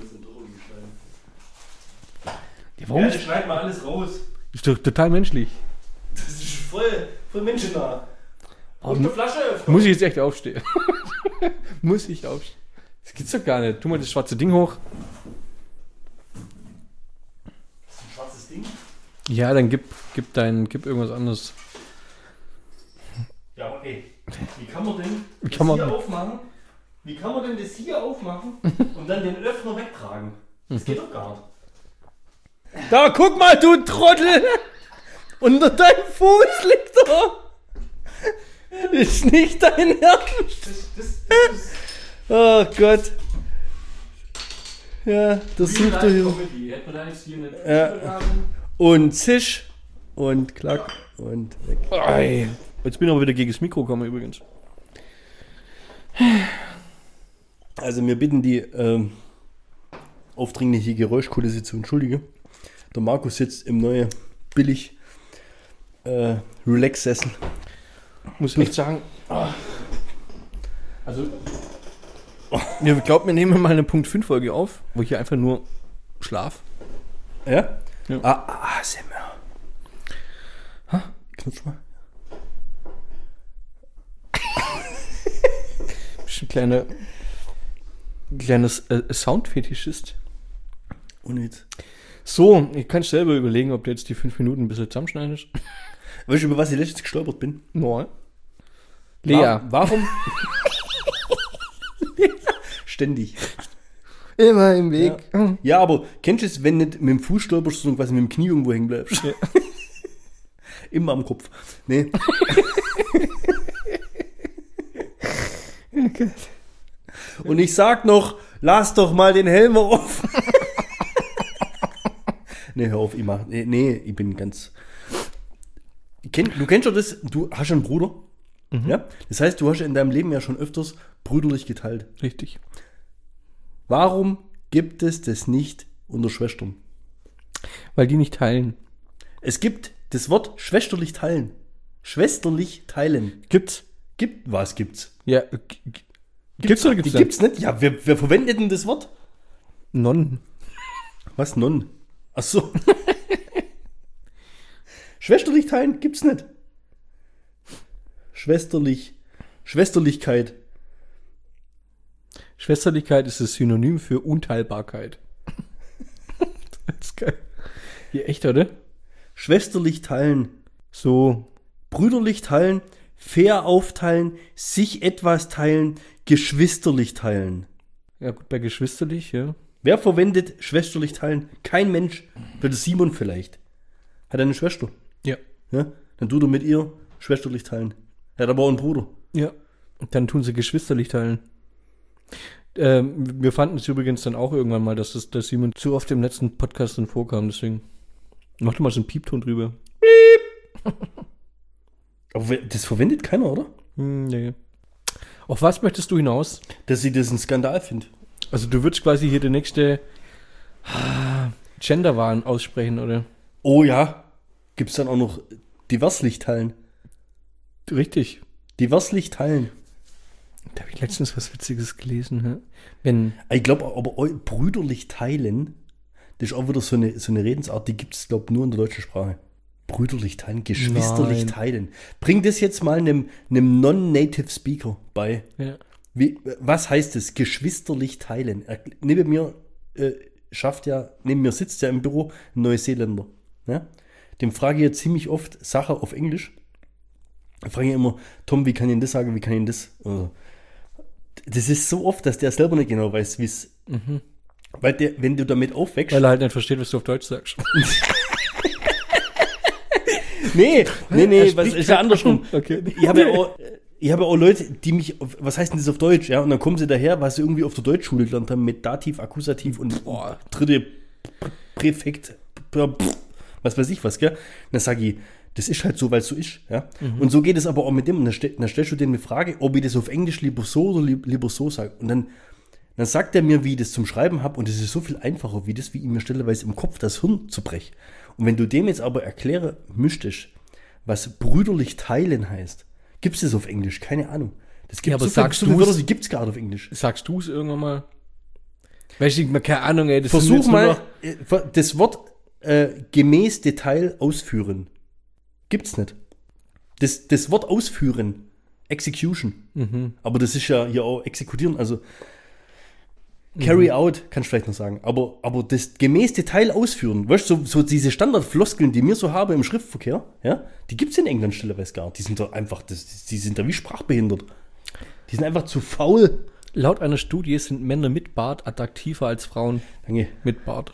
Warum? Ja, das schneiden wir alles raus. Ist doch total menschlich. Das ist voll menschennah. Oh, Und eine Flasche öffnen. Muss ich jetzt echt aufstehen? Muss ich aufstehen? Das gibt's doch gar nicht. Tu mal das schwarze Ding hoch. Das ist ein schwarzes Ding. Ja, dann gib irgendwas anderes. Ja, aber ey, wie kann man denn das Kann man- hier aufmachen? Wie kann man denn das hier aufmachen und dann den Öffner wegtragen? Das geht doch gar nicht. Da, guck mal, du Trottel! Unter deinem Fuß liegt er! Ist nicht dein Ernst! Das ist Oh Gott. Ja, das Real sucht er hier. Comedy. Hätte man da jetzt hier eine Ja. Und zisch. Und klack. Und weg. Ei. Jetzt bin ich aber wieder gegen das Mikro gekommen übrigens. Also wir bitten die aufdringliche Geräuschkulisse zu entschuldigen. Der Markus sitzt im neuen billig Relax-Sessel. Muss echt sagen. Also, ich glaube, wir nehmen mal eine Punkt 5 Folge auf, wo ich hier einfach nur schlaf. Ja? Ja. ASMR. Knutsch mal. Bist ein kleines Soundfetischist. Unnütz. So, ich kann selber überlegen, ob du jetzt die 5 Minuten ein bisschen zusammenschneidest. Weißt du, über was ich letztens gestolpert bin? Nein. Lea. Warum? Ständig. Immer im Weg. Ja, aber kennst du es, wenn nicht mit dem Fuß stolperst, sondern quasi mit dem Knie irgendwo hängen bleibst? Ja. Immer am Kopf. Nee. Und ich sag noch, lass doch mal den Helm auf. Nee, hör auf, ich mach. Nee, ich bin ganz. Du kennst doch das, du hast einen Bruder. Ja? Das heißt, du hast in deinem Leben ja schon öfters brüderlich geteilt. Richtig. Warum gibt es das nicht unter Schwestern? Weil die nicht teilen. Es gibt das Wort schwesterlich teilen. Schwesterlich teilen. Gibt's? Was gibt's? Ja. Gibt's oder gibt's Die gibt's nicht? Ja, wer verwendet denn das Wort? Nonnen. Was, Nonnen? Ach so. Schwesterlich teilen gibt's nicht. Schwesterlichkeit. Schwesterlichkeit ist das Synonym für Unteilbarkeit. Das ist geil. Hier, echt, oder? Schwesterlich teilen. So. Brüderlich teilen. Fair aufteilen. Sich etwas teilen. Geschwisterlich teilen. Ja, gut, bei geschwisterlich, ja. Wer verwendet schwesterlich teilen? Kein Mensch. Für das Simon vielleicht. Hat er eine Schwester? Ja. Ja? Dann tut er mit ihr schwesterlich teilen. Er hat aber auch einen Bruder. Ja. Und dann tun sie geschwisterlich teilen. Wir fanden es übrigens dann auch irgendwann mal, dass Simon zu oft im letzten Podcast dann vorkam, deswegen mach doch mal so einen Piepton drüber. Aber das verwendet keiner, oder? Nee. Auf was möchtest du hinaus? Dass sie das ein Skandal findet. Also du würdest quasi hier die nächste Genderwahn aussprechen, oder? Oh ja. Gibt es dann auch noch diverslich teilen? Richtig. Diverslich teilen. Da habe ich letztens was Witziges gelesen. Hä? Wenn Ich glaube, aber brüderlich teilen, das ist auch wieder so eine Redensart, die gibt es, glaube ich, nur in der deutschen Sprache. Brüderlich teilen, geschwisterlich Nein. teilen. Bring das jetzt mal einem Non-Native Speaker bei. ja. Was heißt es? Geschwisterlich teilen. Neben mir sitzt ja im Büro ein Neuseeländer. Ja? Dem frage ich ja ziemlich oft Sachen auf Englisch. Da frage ich immer, Tom, wie kann ich denn das sagen, wie kann ich denn das? Das ist so oft, dass der selber nicht genau weiß, wie es. Weil wenn du damit aufwächst. Weil er halt nicht versteht, was du auf Deutsch sagst. Nee, Er was spricht ist ja andersrum. Okay. Ich habe ja auch Leute, die mich, was heißt denn das auf Deutsch? Ja, und dann kommen sie daher, was sie irgendwie auf der Deutschschule gelernt haben, mit Dativ, Akkusativ und dritte Präfekt, was weiß ich was, gell? Und dann sage ich, das ist halt so, weil es so ist, ja. Und so geht es aber auch mit dem. Und dann stellst du denen eine Frage, ob ich das auf Englisch lieber so oder lieber so sage. Und dann sagt er mir, wie ich das zum Schreiben habe, und es ist so viel einfacher, wie ich mir stellenweise im Kopf das Hirn zerbreche. Und wenn du dem jetzt aber erklären müsstest, was brüderlich teilen heißt, gibt es das auf Englisch? Keine Ahnung. Das gibt Ja, aber so sagst viele du's? Wörter, die gibt es gar nicht auf Englisch. Sagst du es irgendwann mal? Weiß ich mal, keine Ahnung, ey. Das sind Versuch jetzt nur mal, noch- das Wort gemäß Detail ausführen. Gibt's nicht. Das Wort ausführen, Execution. Aber das ist ja hier auch exekutieren, also Carry out, kannst du vielleicht noch sagen. Aber das gemäß Detail ausführen, weißt du, so diese Standardfloskeln, die wir so haben im Schriftverkehr, ja, die gibt's in England stellenweise gar nicht. Die sind doch einfach, die sind da wie sprachbehindert. Die sind einfach zu faul. Laut einer Studie sind Männer mit Bart attraktiver als Frauen Danke. mit Bart.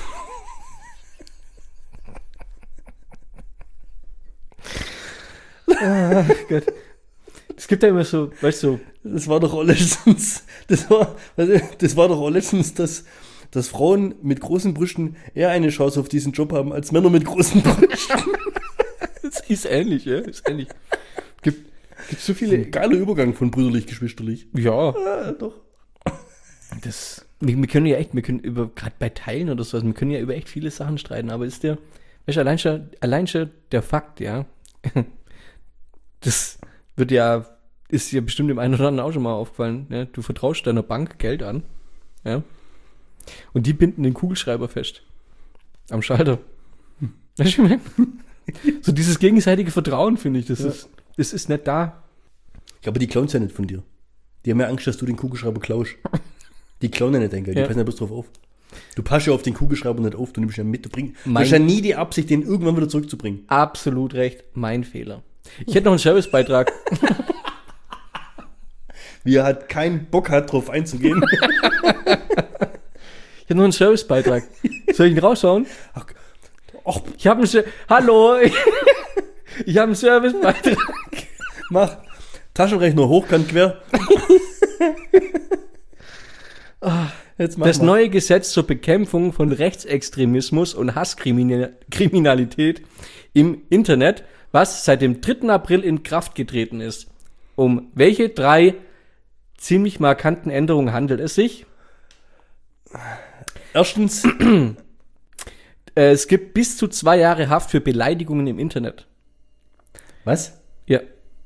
Gott. Es gibt ja immer so, weißt du, Das war doch auch letztens, das war doch auch letztens, dass Frauen mit großen Brüsten eher eine Chance auf diesen Job haben, als Männer mit großen Brüsten. das ist ähnlich, ja, ist ähnlich. Gibt so viele. Geiler Übergang von brüderlich, geschwisterlich. Ja. Doch. Wir können ja echt, gerade bei Teilen oder so, wir können ja über echt viele Sachen streiten, aber weißt du, allein schon der Fakt, ja, das ist ja bestimmt dem einen oder anderen auch schon mal aufgefallen, ja, du vertraust deiner Bank Geld an, ja, und die binden den Kugelschreiber fest. Am Schalter. Weißt du, was ich meine? So dieses gegenseitige Vertrauen, finde ich, das ist nicht da. Ja, aber die klauen es ja nicht von dir. Die haben ja Angst, dass du den Kugelschreiber klaust. Die klauen ja nicht, denke ich. Die passen ja bloß drauf auf. Du passt ja auf den Kugelschreiber nicht auf, du nimmst ja mit. Du hast ja nie die Absicht, den irgendwann wieder zurückzubringen. Absolut recht, mein Fehler. Ich hätte noch einen Servicebeitrag. Wie er halt keinen Bock hat, drauf einzugehen. Ich hätte noch einen Servicebeitrag. Soll ich ihn raushauen? Ach, Ich habe Hallo! Ich habe einen Servicebeitrag. mach. Taschenrechner hochkant quer. Jetzt mach Das mal. neue Gesetz zur Bekämpfung von Rechtsextremismus und Hasskriminalität im Internet, was seit dem 3. April in Kraft getreten ist. Um welche 3 ziemlich markanten Änderungen handelt es sich? Erstens, Es gibt bis zu 2 Jahre Haft für Beleidigungen im Internet. was? Ja.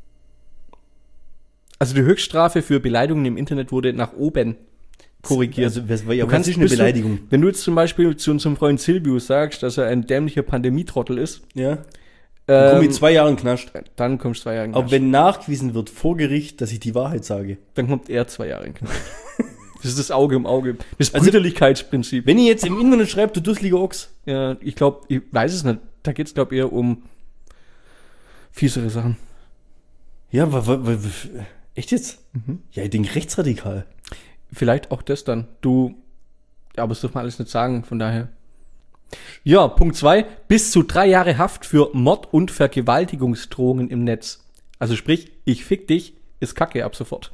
Also die Höchststrafe für Beleidigungen im Internet wurde nach oben korrigiert. Also, was Du ist eine bis zu- Beleidigung? Wenn du jetzt zum Beispiel zu unserem Freund Silvius sagst, dass er ein dämlicher Pandemietrottel ist, Ja. Dann komm ähm, mit 2 Jahren Knast. dann kommst du 2 Jahre in den Aber Knast. wenn nachgewiesen wird vor Gericht, dass ich die Wahrheit sage. Dann kommt er 2 Jahre in den Knast. Das ist das Auge um Auge. Das Also- Brüderlichkeitsprinzip. Wenn ich jetzt im Internet schreibe, du dusseliger Ochs. Ja, ich glaube, ich weiß es nicht. Da geht es, glaube ich, eher um fiesere Sachen. Ja, echt jetzt? Ja, ich denke rechtsradikal. Vielleicht auch das dann. Ja, aber das dürfen wir alles nicht sagen, von daher. Ja, Punkt 2. Bis zu 3 Jahre Haft für Mord- und Vergewaltigungsdrohungen im Netz. Also sprich, ich fick dich, ist Kacke ab sofort.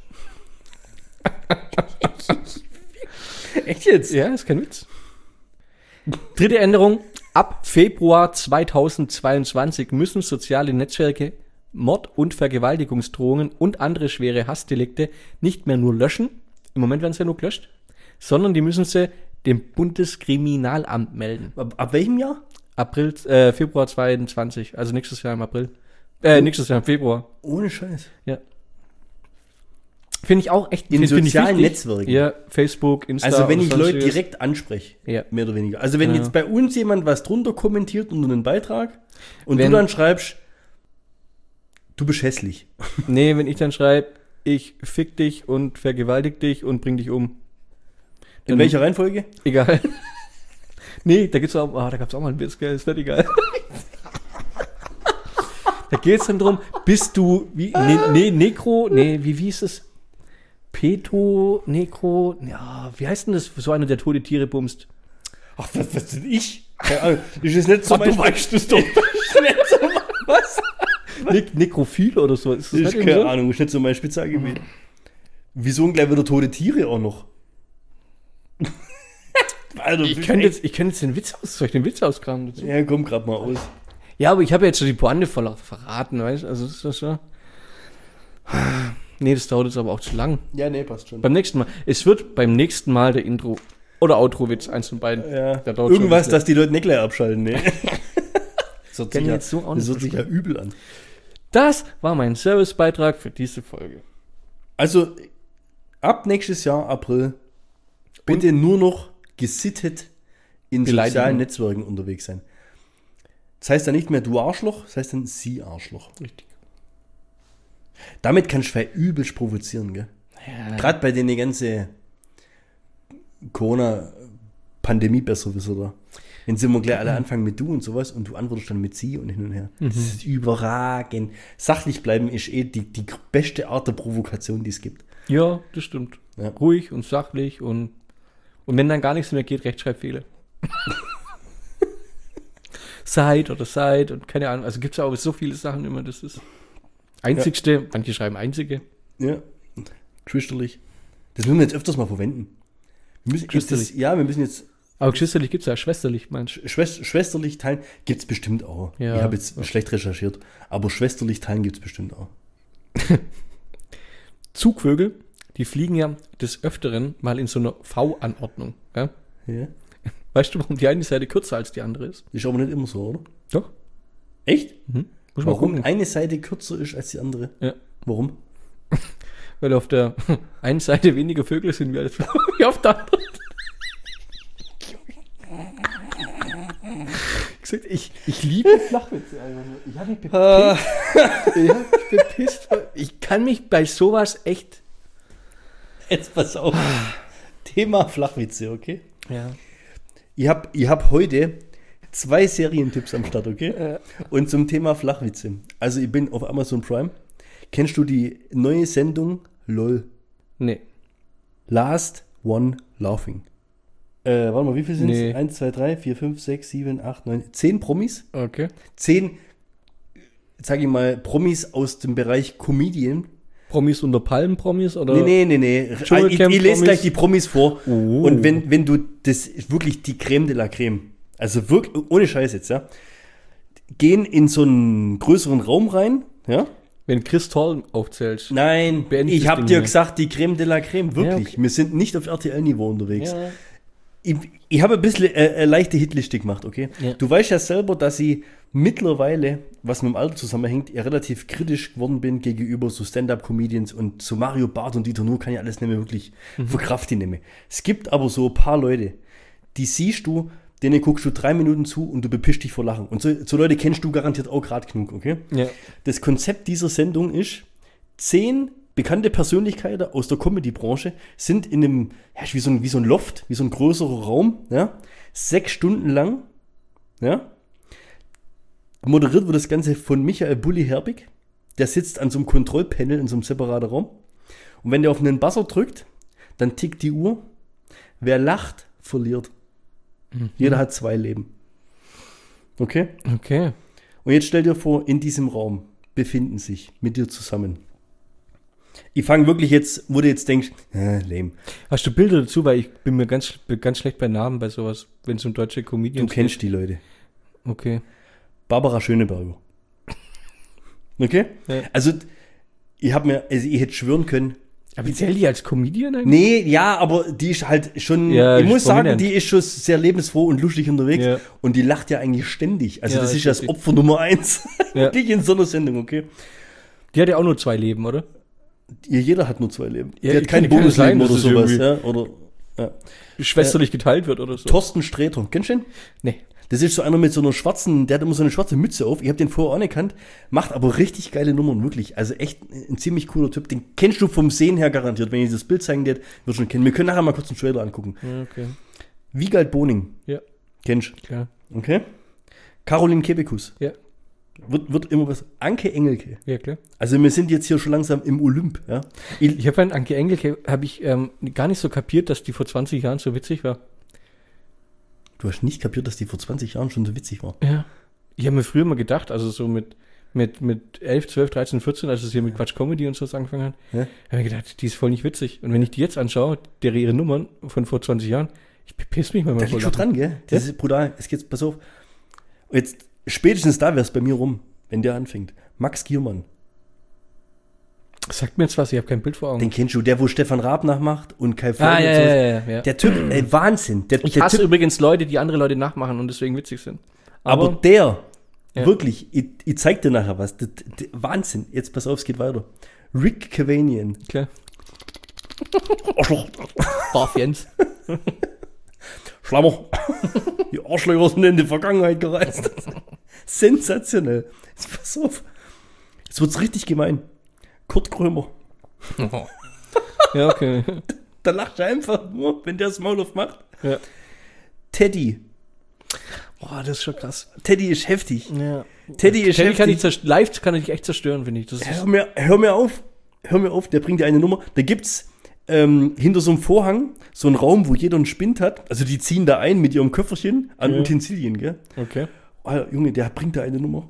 Echt jetzt? Ja, ist kein Witz. Dritte Änderung. Ab Februar 2022 müssen soziale Netzwerke Mord- und Vergewaltigungsdrohungen und andere schwere Hassdelikte nicht mehr nur löschen, im Moment werden sie ja nur gelöscht, sondern die müssen sie dem Bundeskriminalamt melden. Ab welchem Jahr? Februar 2022, also nächstes Jahr im April. Nächstes Jahr im Februar. Ohne Scheiß. Ja. Finde ich auch echt In find ich sozialen wichtig. Netzwerken? Ja, Facebook, Insta. Also wenn oder ich Leute sonstiges. direkt anspreche, Ja. mehr oder weniger. Also wenn Ja. jetzt bei uns jemand was drunter kommentiert unter einen Beitrag und Wenn- du dann schreibst, du bist hässlich. Nee, wenn ich dann schreibe, ich fick dich und vergewaltig dich und bring dich um. In Dann- welcher Reihenfolge? Egal. Nee, da gibt's auch, da gab's auch mal einen Witz, gell, ist nicht egal. Da geht's dann drum, bist du, wie hieß es? Nekro, ja, wie heißt denn das, so einer, der tote Tiere bumst? Ach, was denn ich? Keine Ahnung. Ist es nicht so Du weißt es doch. Was? Nekrophil oder so, ist das Ich nicht keine irgendwie so? Ahnung, ist nicht so mein Spezialgebiet. Wieso gleich wieder tote Tiere auch noch? Alter, Ich könnte jetzt den Witz soll ich den Witz auskramen dazu? Ja, komm grad mal aus. Ja, aber ich habe jetzt schon die Pointe voll verraten, weißt du? Also ist das so. Nee, das dauert jetzt aber auch zu lang. Ja, nee, passt schon. Beim nächsten Mal. Es wird beim nächsten Mal der Intro- oder Outro-Witz, eins von beiden. Ja. Der dauert Irgendwas, schon ein dass die Leute nicht gleich abschalten, ne? Das hört Kann sich ich jetzt so auch nicht das hört sich ja übel an. Das war mein Servicebeitrag für diese Folge. Also, ab nächstes Jahr, April, bitte nur noch gesittet in Beleidigung. sozialen Netzwerken unterwegs sein. Das heißt dann nicht mehr du Arschloch, das heißt dann sie Arschloch. Richtig. Damit kannst du übelst provozieren, gell? Ja. Gerade bei den ganzen Corona-Pandemie besser wissen da. Wenn sie immer gleich alle anfangen mit du und sowas und du antwortest dann mit sie und hin und her. Das ist überragend. Sachlich bleiben ist die beste Art der Provokation, die es gibt. Ja, das stimmt. Ja. Ruhig und sachlich und wenn dann gar nichts mehr geht, Rechtschreibfehler. Seit und keine Ahnung. Also gibt es ja auch so viele Sachen immer, das ist einzigste, manche schreiben einzige. Ja, geschwisterlich. Das müssen wir jetzt öfters mal verwenden. Wir müssen Geschwisterlich. wir müssen jetzt Aber geschwisterlich gibt es ja, schwesterlich meinst du? schwesterlich teilen. Gibt es bestimmt auch. Ja. Ich habe jetzt schlecht recherchiert, aber schwesterlich teilen gibt es bestimmt auch. Zugvögel, die fliegen ja des Öfteren mal in so einer V-Anordnung. Ja? Ja. Weißt du, warum die eine Seite kürzer als die andere ist? Ist aber nicht immer so, oder? Doch. Echt? Muss man Warum gucken. eine Seite kürzer ist als die andere? Ja. Warum? Weil auf der einen Seite weniger Vögel sind wie auf der anderen. Ich liebe Flachwitze. Ich habe mich bepisst. Ich kann mich bei sowas echt... Jetzt pass auf. Thema Flachwitze, okay? Ja. Ich hab heute 2 Serientipps am Start, okay? Ja. Und zum Thema Flachwitze. Also ich bin auf Amazon Prime. Kennst du die neue Sendung LOL? Nee. Last One Laughing. Warte mal, wie viel sind es? Nee. 1, 2, 3, 4, 5, 6, 7, 8, 9, 10 Promis. Okay. 10, sag ich mal, Promis aus dem Bereich Comedian. Promis unter Palmen-Promis? Oder? Nee. Ich Dschungelcamp lese Promis? gleich die Promis vor. Oh. Und wenn du, das ist wirklich die Creme de la Creme. Also wirklich, ohne Scheiß jetzt, ja. Gehen in so einen größeren Raum rein, ja. Wenn Chris Toll aufzählst. Nein, Beende ich das habe Ding dir hier. gesagt, die Creme de la Creme, wirklich. okay. Wir sind nicht auf RTL-Niveau unterwegs. Ja. Ich habe ein bisschen leichte Hitliste gemacht, okay? Ja. Du weißt ja selber, dass ich mittlerweile, was mit dem Alter zusammenhängt, ja relativ kritisch geworden bin gegenüber so Stand-Up-Comedians und so Mario Barth und Dieter Nuhr kann ich alles nicht mehr wirklich verkraften nehmen. Es gibt aber so ein paar Leute, die siehst du, denen guckst du 3 Minuten zu und du bepischst dich vor Lachen. Und so Leute kennst du garantiert auch gerade genug, okay? Ja. Das Konzept dieser Sendung ist, 10 bekannte Persönlichkeiten aus der Comedy-Branche sind in einem, ja, wie so ein Loft, wie so ein größerer Raum, ja, 6 Stunden lang, ja. Moderiert wird das Ganze von Michael Bulli Herbig. Der sitzt an so einem Kontrollpanel in so einem separaten Raum. Und wenn der auf einen Buzzer drückt, dann tickt die Uhr. Wer lacht, verliert. Jeder hat 2 Leben. Okay? Okay. Und jetzt stell dir vor, in diesem Raum befinden sich mit dir zusammen. Ich fange wirklich jetzt, wo du jetzt denkst, lame. Hast du Bilder dazu? Weil ich bin mir ganz schlecht bei Namen bei sowas, wenn es um deutsche Du Comedians kennst die Leute. geht. Okay. Barbara Schöneberger. Okay? Ja. Also, ich hätte schwören können. Aber zählt die als Comedian eigentlich? Nee, ja, aber die ist halt schon, Ja, ich ist muss sagen, prominent. die ist schon sehr lebensfroh und lustig unterwegs. Ja. Und die lacht ja eigentlich ständig. Also, Ja, das ist ist das richtig. Opfer Nummer 1. Ja. Wirklich in so einer Sendung, okay? Die hat ja auch nur 2 Leben, oder? Jeder hat nur 2 Leben. Ja, die hat kein kann Bonusleben sein, oder dass es sowas. irgendwie- Ja, oder, ja. Schwesterlich geteilt wird oder so. Thorsten Sträter, kennst du den? Nee. Das ist so einer mit so einer schwarzen, der hat immer so eine schwarze Mütze auf. Ich habe den vorher auch nicht gekannt, macht aber richtig geile Nummern, wirklich. Also echt ein ziemlich cooler Typ. Den kennst du vom Sehen her garantiert. Wenn ich das Bild zeigen dir, wirst du schon kennen. Wir können nachher mal kurz einen Trailer angucken. Ja, okay. Wiegald Boning, Ja, kennst klar. du? Okay. Caroline Kebekus. Ja. Wird immer was. Anke Engelke. Ja, klar. Also wir sind jetzt hier schon langsam im Olymp, ja. Ich habe an Anke Engelke gar nicht so kapiert, dass die vor 20 Jahren so witzig war. Du hast nicht kapiert, dass die vor 20 Jahren schon so witzig war. Ja. Ich habe mir früher mal gedacht, also so mit 11, 12, 13, 14, als es hier mit Quatsch Comedy und so angefangen hat, Ja. habe ich mir gedacht, die ist voll nicht witzig. Und wenn ich die jetzt anschaue, ihre Nummern von vor 20 Jahren, ich bepiss mich manchmal Da liegt schon lachen. dran, gell? Das ist brutal. Es geht, pass auf. Jetzt, spätestens da wär's bei mir rum, wenn der anfängt. Max Giermann. Sagt mir jetzt was, ich habe kein Bild vor Augen. Den kennst du, der, wo Stefan Raab nachmacht und Kai Flöck Ah, und ja, sowas. ja. Der Typ, Wahnsinn. Der Ich hasse Typ, übrigens Leute, die andere Leute nachmachen und deswegen witzig sind. aber der, Ja. wirklich, ich zeig dir nachher was. Wahnsinn. Jetzt pass auf, es geht weiter. Rick Cavanian. Klar. Arschloch. Barf Jens. Schlammer. Die Arschlöcher sind in die Vergangenheit gereist. Sensationell. Jetzt pass auf. Jetzt wird's richtig gemein. Kurt Krömer. Ja, okay. Da lacht er einfach nur, wenn der das Maul aufmacht. Ja. Teddy. Boah, das ist schon krass. Teddy ist heftig. Ja. Teddy ist Teddy kann heftig. ich live kann ich echt zerstören, finde ich. Das ist, Hör mir auf. Hör mir auf, der bringt dir eine Nummer. Da gibt's hinter so einem Vorhang so einen Raum, wo jeder einen Spind hat. Also die ziehen da ein mit ihrem Köfferchen an Ja. Utensilien, gell? okay. Alter, Junge, der bringt da eine Nummer.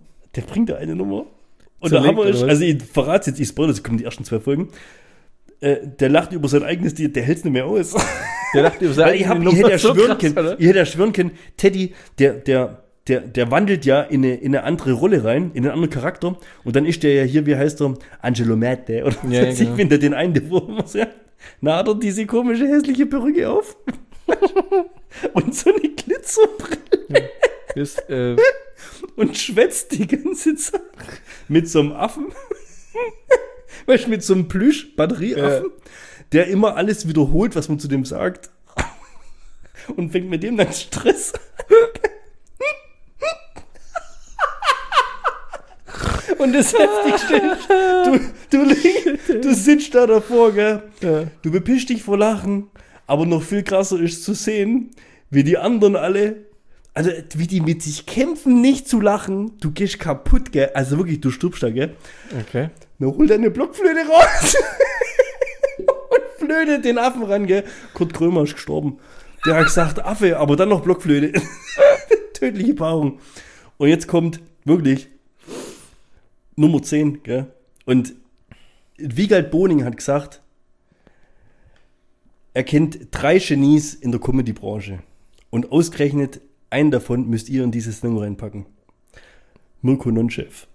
Und Zerlegt, der Hammer ist, oder was? also ich verrate jetzt, ich spoilere, es kommen die ersten 2 Folgen. Der lacht über sein eigenes, der hält es nicht mehr aus. Der dachte, Weil ich hätte ja schwören können, Teddy, der der wandelt ja in eine andere Rolle rein, in einen anderen Charakter. Und dann ist der ja hier, wie heißt er, Angelo Mette oder was weiß ich, wenn der den einen, der muss ja, na hat er diese komische, hässliche Perücke auf. Und so eine Glitzerbrille. Ist, und schwätzt die ganze Zeit mit so einem Affen. Weißt du, mit so einem Plüsch-Batterieaffen, der immer alles wiederholt, was man zu dem sagt. Und fängt mit dem dann Stress an. Und das Heftigste ist, du sitzt da davor, gell? Ja. Du bepischst dich vor Lachen, aber noch viel krasser ist zu sehen, wie die anderen alle, also wie die mit sich kämpfen, nicht zu lachen. Du gehst kaputt, gell? Also wirklich, du stirbst da, gell? Okay. Dann holt er eine Blockflöte raus und flötet den Affen ran, gell? Kurt Krömer ist gestorben. Der hat gesagt, Affe, aber dann noch Blockflöte. Tödliche Paarung. Und jetzt kommt wirklich Nummer 10, gell? Und Wiegald Boning hat gesagt, er kennt 3 Genies in der Comedy-Branche. Und ausgerechnet einen davon müsst ihr in dieses Ding reinpacken. Mirko Nonchef.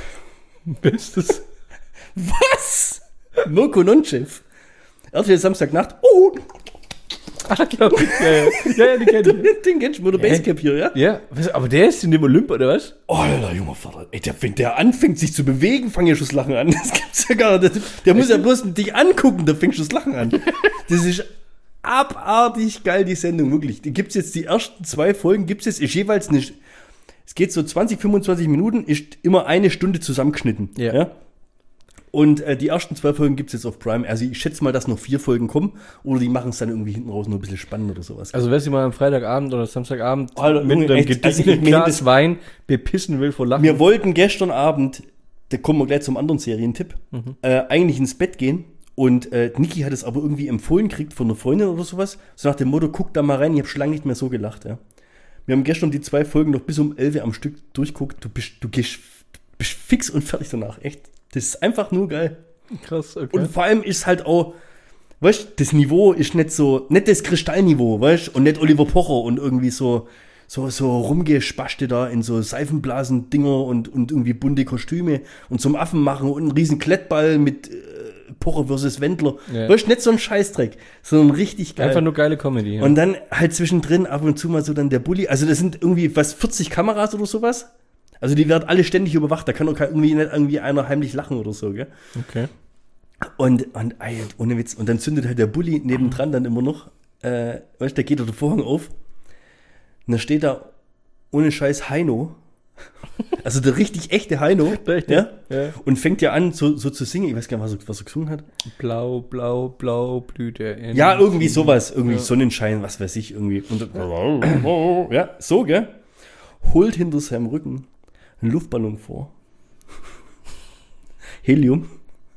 Bestes. Was? Mirko Nonchef. RTL Samstagnacht. Oh! Ach, glaub ich. Ja, die kenn ich. Den kennst du mit der Basecap hier, ja? Ja, aber der ist in dem Olymp, oder was? Oh, Alter, junger Vater. Ey, wenn der anfängt, sich zu bewegen, fang ja schon das Lachen an. Das gibt's ja gar nicht. Der muss ja bloß dich angucken, da fängst du das Lachen an. Das ist abartig geil, die Sendung, wirklich. Die gibt's jetzt, die ersten 2 Folgen gibt's jetzt, ist jeweils nicht. Es geht so 20, 25 Minuten, ist immer 1 Stunde zusammengeschnitten. Ja? Und die ersten 2 Folgen gibt es jetzt auf Prime. Also ich schätze mal, dass noch 4 Folgen kommen. Oder die machen es dann irgendwie hinten raus noch ein bisschen spannend oder sowas. Also wer sich mal am Freitagabend oder Samstagabend Alter, mit einem gediegenen Glas Wein bepissen will vor Lachen. Wir wollten gestern Abend, da kommen wir gleich zum anderen Serientipp, eigentlich ins Bett gehen. Und Niki hat es aber irgendwie empfohlen gekriegt von einer Freundin oder sowas. So nach dem Motto, guck da mal rein, ich habe schon lange nicht mehr so gelacht. Ja. Wir haben gestern die 2 Folgen noch bis um 11 Uhr am Stück durchguckt. Du bist fix und fertig danach, echt. Das ist einfach nur geil. Krass, okay. Und vor allem ist halt auch, weißt du, das Niveau ist nicht das Kristallniveau, weißt du, und nicht Oliver Pocher und irgendwie so rumgespasste da in so Seifenblasen-Dinger und irgendwie bunte Kostüme und zum Affen machen und einen riesen Klettball mit Pocher versus Wendler. Ja. Weißt du, nicht so ein Scheißdreck, sondern richtig geil. Einfach nur geile Comedy. Ja. Und dann halt zwischendrin ab und zu mal so dann der Bulli. Also das sind irgendwie 40 Kameras oder sowas. Also die werden alle ständig überwacht, da kann doch irgendwie einer heimlich lachen oder so, gell? Okay. Und ey, ohne Witz, und dann zündet halt der Bulli nebendran dann immer noch, weißt du, da geht der Vorhang auf und da steht da ohne Scheiß Heino, also der richtig echte Heino, ja? Und fängt ja an so zu singen, ich weiß gar nicht, was er gesungen hat. Blau, blau, blau, blüht er. Ja, irgendwie sowas, irgendwie Sonnenschein, was weiß ich, irgendwie. Und, ja, so, gell? Holt hinter seinem Rücken einen Luftballon vor. Helium.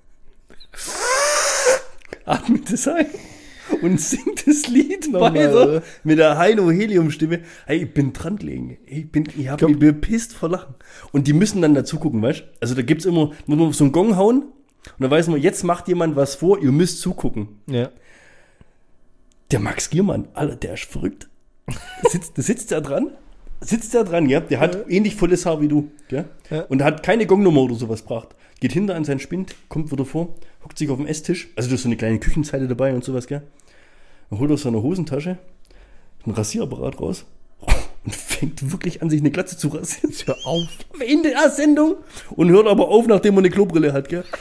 Atmet es ein und singt das Lied weiter mit der Heino-Helium-Stimme. Hey, ich bin dran gelegen. Ich hab mich bepisst vor Lachen. Und die müssen dann dazu gucken, weißt du? Also da gibt's immer, muss man auf so einen Gong hauen und dann weiß man, jetzt macht jemand was vor, ihr müsst zugucken. Ja. Der Max Giermann, Alter, der ist verrückt. Da sitzt der dran, ja? Der hat ähnlich volles Haar wie du, gell? Ja. Und hat keine Gongnummer oder sowas gebracht. Geht hinter an seinen Spind, kommt wieder vor, hockt sich auf den Esstisch. Also da ist so eine kleine Küchenzeile dabei und sowas, gell? Dann holt aus seiner Hosentasche einen Rasierapparat raus und fängt wirklich an, sich eine Glatze zu rasieren. Hör auf. In der Sendung. Und hört aber auf, nachdem er eine Klobrille hat, gell?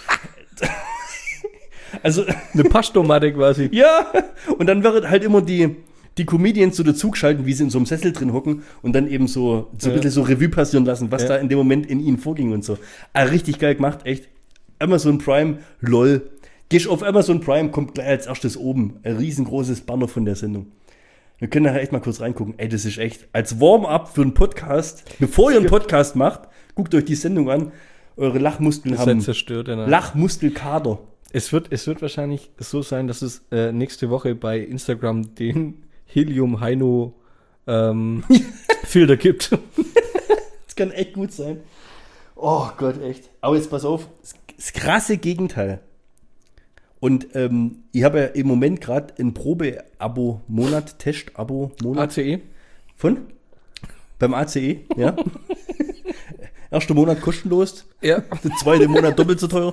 Also eine Paschtomate quasi. Ja, und dann wird halt immer die Comedians so dazugeschalten, wie sie in so einem Sessel drin hocken und dann eben so ein bisschen so Revue passieren lassen, was da in dem Moment in ihnen vorging und so. Aber richtig geil gemacht, echt. Amazon Prime, lol. Gehst auf Amazon Prime, kommt gleich als erstes oben. Ein riesengroßes Banner von der Sendung. Wir können nachher echt mal kurz reingucken. Ey, das ist echt, als Warm-up für einen Podcast, bevor ihr einen Podcast macht, guckt euch die Sendung an. Eure Lachmuskeln haben zerstört. Lachmuskelkader. Es wird wahrscheinlich so sein, dass es nächste Woche bei Instagram den Helium-Heino Filter gibt. Das kann echt gut sein. Oh Gott, echt. Aber jetzt pass auf, das krasse Gegenteil. Und ich habe ja im Moment gerade ein Probe-Abo-Monat, Test-Abo-Monat. ACE? Von? beim ACE, ja. Erster Monat kostenlos, Ja. der zweite Monat doppelt so teuer.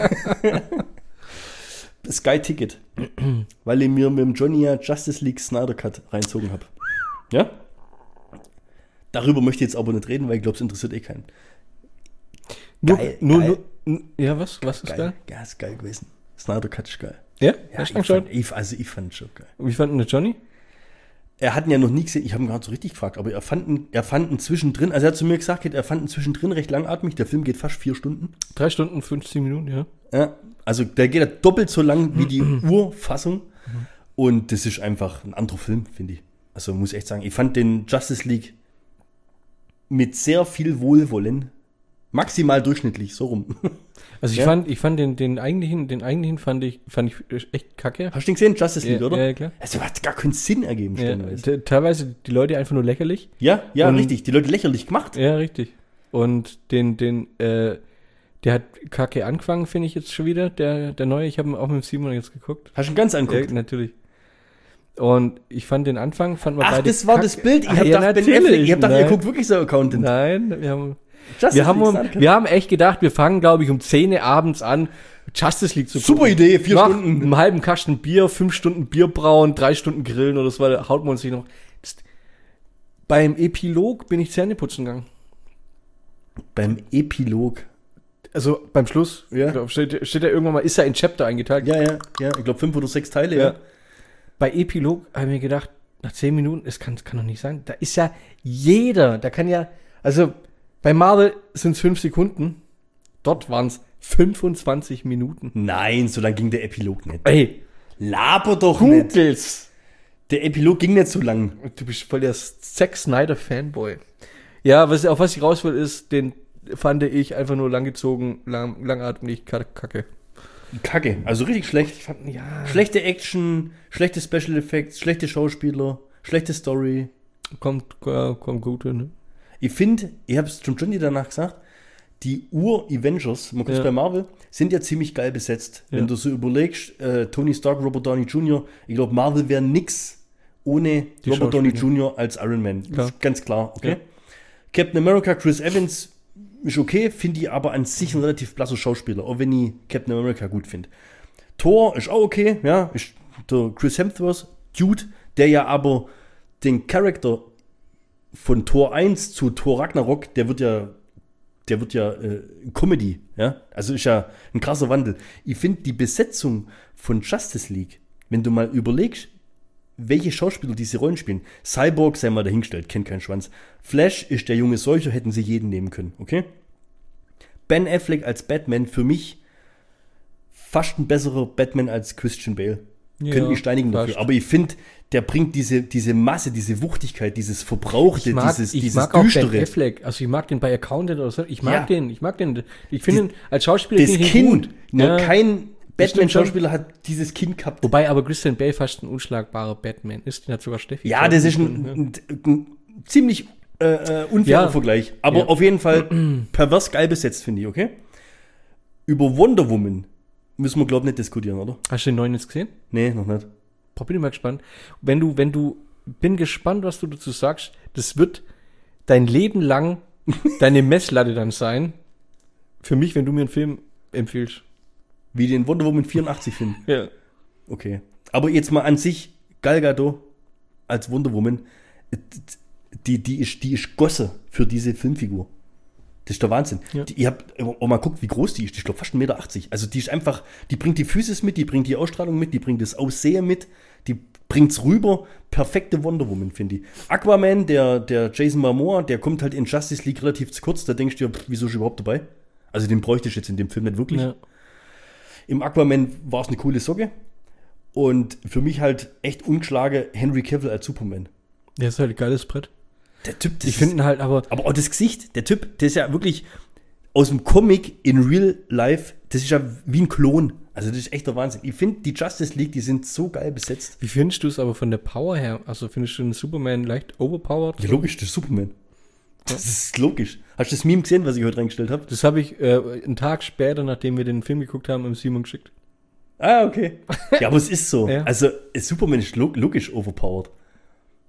Sky-Ticket, weil ich mir mit dem Johnny ja Justice League Snyder Cut reinzogen habe. Ja? Darüber möchte ich jetzt aber nicht reden, weil ich glaube, es interessiert keinen. Geil. Ja, was ist geil? Ja, ist geil gewesen. Snyder Cut ist geil. Ja? Ja, Hast du angeschaut? ich fand es schon geil. Wie fanden der Johnny? Er hat ihn ja noch nie gesehen, ich habe ihn gar nicht so richtig gefragt, aber er fand ihn zwischendrin, also er hat zu mir gesagt, er fand ihn zwischendrin recht langatmig, der Film geht fast 4 Stunden. 3 Stunden, 50 Minuten, ja. Ja, also der geht ja doppelt so lang wie die Urfassung und das ist einfach ein anderer Film, finde ich. Also muss ich echt sagen, ich fand den Justice League mit sehr viel Wohlwollen maximal durchschnittlich, so rum. Also ich fand den eigentlichen fand ich echt kacke. Hast du den gesehen, Justice League, Ja, oder? ja, klar. Also hat gar keinen Sinn ergeben, Ja, stellenweise. teilweise die Leute einfach nur lächerlich. Ja, Und- richtig. Die Leute lächerlich gemacht. Ja, richtig. Und der hat kacke angefangen, finde ich jetzt schon wieder, der neue. Ich habe ihn auch mit Simon jetzt geguckt. Hast du ihn ganz angeguckt? Ja, natürlich. Und ich fand den Anfang, fand man Ach, beide das war kacke. das Bild. Ich Ah, habe ja, gedacht, Ben natürlich. Affleck. Ich habe gedacht, ihr Nein. guckt wirklich so Accountant. Nein, wir haben Justice League Snyder Cut. wir haben echt gedacht, wir fangen, glaube ich, um 10 Uhr abends an, Justice League zu gucken. Super Idee, 4 Nach Stunden. einem halben Kasten Bier, 5 Stunden Bier brauen, 3 Stunden grillen oder so weiter, haut man sich noch. Beim Epilog bin ich Zähne putzen gegangen. Beim Epilog. Also beim Schluss. Ja. Da steht ja irgendwann mal, ist ja in Chapter eingeteilt. Ja. Ich glaube 5 oder 6 Teile, ja. Bei Epilog habe ich mir gedacht, nach 10 Minuten, das kann doch nicht sein. Da ist ja jeder, da kann ja, also bei Marvel sind es 5 Sekunden, dort waren es 25 Minuten. Nein, so lang ging der Epilog nicht. Ey, Laber doch nicht. Googles. Der Epilog ging nicht so lang. Du bist voll der Zack Snyder Fanboy. Ja, auf was ich raus will, ist, den fand ich einfach nur langgezogen, langatmig, kacke. Kacke, also richtig schlecht. Ich fand, ja, Schlechte Action, schlechte Special Effects, schlechte Schauspieler, schlechte Story. kommt gut hin, ne? Ich finde, ich habe es schon Johnny danach gesagt, die Ur-Avengers, man Ja. bei Marvel, sind ja ziemlich geil besetzt. Ja. Wenn du so überlegst, Tony Stark, Robert Downey Jr., ich glaube, Marvel wäre nix ohne Die Robert Downey Schauspieler. Jr. als Iron Man. Klar. Ist ganz klar, okay? Ja. Captain America, Chris Evans ist okay, finde ich aber an sich ein relativ blasser Schauspieler, auch wenn ich Captain America gut finde. Thor ist auch okay, ja, ist der Chris Hemsworth, Dude, der ja aber den Charakter von Thor 1 zu Thor Ragnarok, der wird ja Comedy, ja, also ist ja ein krasser Wandel. Ich finde die Besetzung von Justice League, wenn du mal überlegst, welche Schauspieler diese Rollen spielen. Cyborg, sei mal dahingestellt, kennt keinen Schwanz. Flash ist der junge Seucher, hätten sie jeden nehmen können, okay? Ben Affleck als Batman, für mich fast ein besserer Batman als Christian Bale. Ja, Können mich steinigen dafür. fast. Aber ich finde, der bringt diese Masse, diese Wuchtigkeit, dieses Verbrauchte, Ich mag dieses auch Ben Düstere. Affleck. Also ich mag den bei Accountant oder so. Ich mag Ja. den. Ich finde ihn als Schauspieler Das finde ich ihn Kind, gut. nur Ja. kein Das stimmt schon. Batman-Schauspieler hat dieses Kind gehabt. Wobei aber Christian Bale fast ein unschlagbarer Batman ist. Den hat sogar Steffi. Ja, das ist ein ziemlich unfairer Ja. Vergleich. Aber Ja. auf jeden Fall pervers geil besetzt, finde ich, okay? Über Wonder Woman müssen wir, glaube ich, nicht diskutieren, oder? Hast du den neuen jetzt gesehen? Nee, noch nicht. Boah, bin ich mal gespannt. Bin gespannt, was du dazu sagst. Das wird dein Leben lang deine Messlatte dann sein. Für mich, wenn du mir einen Film empfiehlst. Wie den Wonder Woman 84 Film. Ja. Okay. Aber jetzt mal an sich, Gal Gadot als Wonder Woman, die ist Gosse für diese Filmfigur. Das ist der Wahnsinn. Ja. Ihr habt auch mal guckt, wie groß die ist. Ich glaube fast 1,80 Meter. Also die ist einfach, die bringt die Physis mit, die bringt die Ausstrahlung mit, die bringt das Aussehen mit, die bringt's rüber. Perfekte Wonder Woman, finde ich. Aquaman, der Jason Momoa, der kommt halt in Justice League relativ zu kurz. Da denkst du dir, wieso ist er überhaupt dabei? Also den bräuchte ich jetzt in dem Film nicht wirklich. Ja. Im Aquaman war es eine coole Socke. Und für mich halt echt ungeschlagen Henry Cavill als Superman. Der ist halt ein geiles Brett. Der Typ, das Ich finde ihn halt aber. aber auch das Gesicht, der Typ, der ist ja wirklich aus dem Comic in Real Life, das ist ja wie ein Klon. Also das ist echt der Wahnsinn. Ich finde, die Justice League, die sind so geil besetzt. Wie findest du es aber von der Power her? Also findest du den Superman leicht overpowered? Ja, logisch, das ist Superman. Das ist logisch. Hast du das Meme gesehen, was ich heute reingestellt habe? Das habe ich einen Tag später, nachdem wir den Film geguckt haben, im Simon geschickt. Ah, okay. Ja, aber es ist so. Ja. Also, Superman ist logisch overpowered.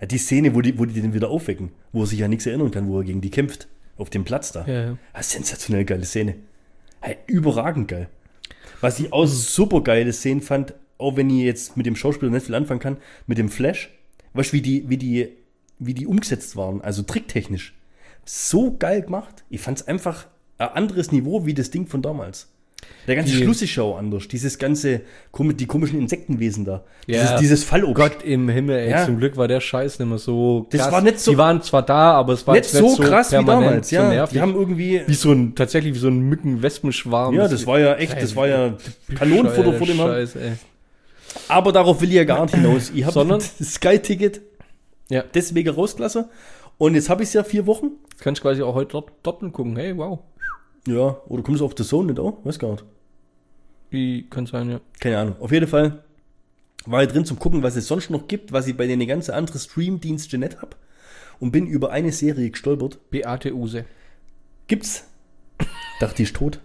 Ja, die Szene, wo die den wieder aufwecken, wo er sich ja nichts erinnern kann, wo er gegen die kämpft. Auf dem Platz da. Ja. Ja, sensationell geile Szene. Hey, überragend geil. Was ich auch super geile Szene fand, auch wenn ich jetzt mit dem Schauspieler nicht viel anfangen kann, mit dem Flash, weißt du, wie die umgesetzt waren, also tricktechnisch. So geil gemacht. Ich fand es einfach ein anderes Niveau wie das Ding von damals. Der ganze Schluss ist ja auch anders. Dieses ganze, die komischen Insektenwesen da. Ja. Dieses Fallobst. Gott im Himmel, ey, Ja. zum Glück war der Scheiß nicht mehr so krass. Das war nicht so- Die waren zwar da, aber es war nicht jetzt so krass wie permanent, damals. so Ja, nervig. die haben irgendwie... Tatsächlich wie so ein Mücken-Wespenschwarm. Ja, das war ja echt, das war ja Kanonenfutter vor dem Haus. Scheiß, ey. Aber darauf will ich ja gar nicht hinaus. Ich habe Sondern? das Sky-Ticket Ja. deswegen rausgelassen. Und jetzt habe ich es ja 4 Wochen. Jetzt kannst du quasi auch heute dort gucken. Hey, wow. Ja, oder kommst du auf The Zone nicht auch? Weiß gar nicht. Wie kann sein, ja. Keine Ahnung. Auf jeden Fall war ich drin zum Gucken, was es sonst noch gibt, was ich bei den ganzen anderen Stream-Diensten nicht habe. Und bin über eine Serie gestolpert. Beate Use. Gibt's? Dachte, die ist tot.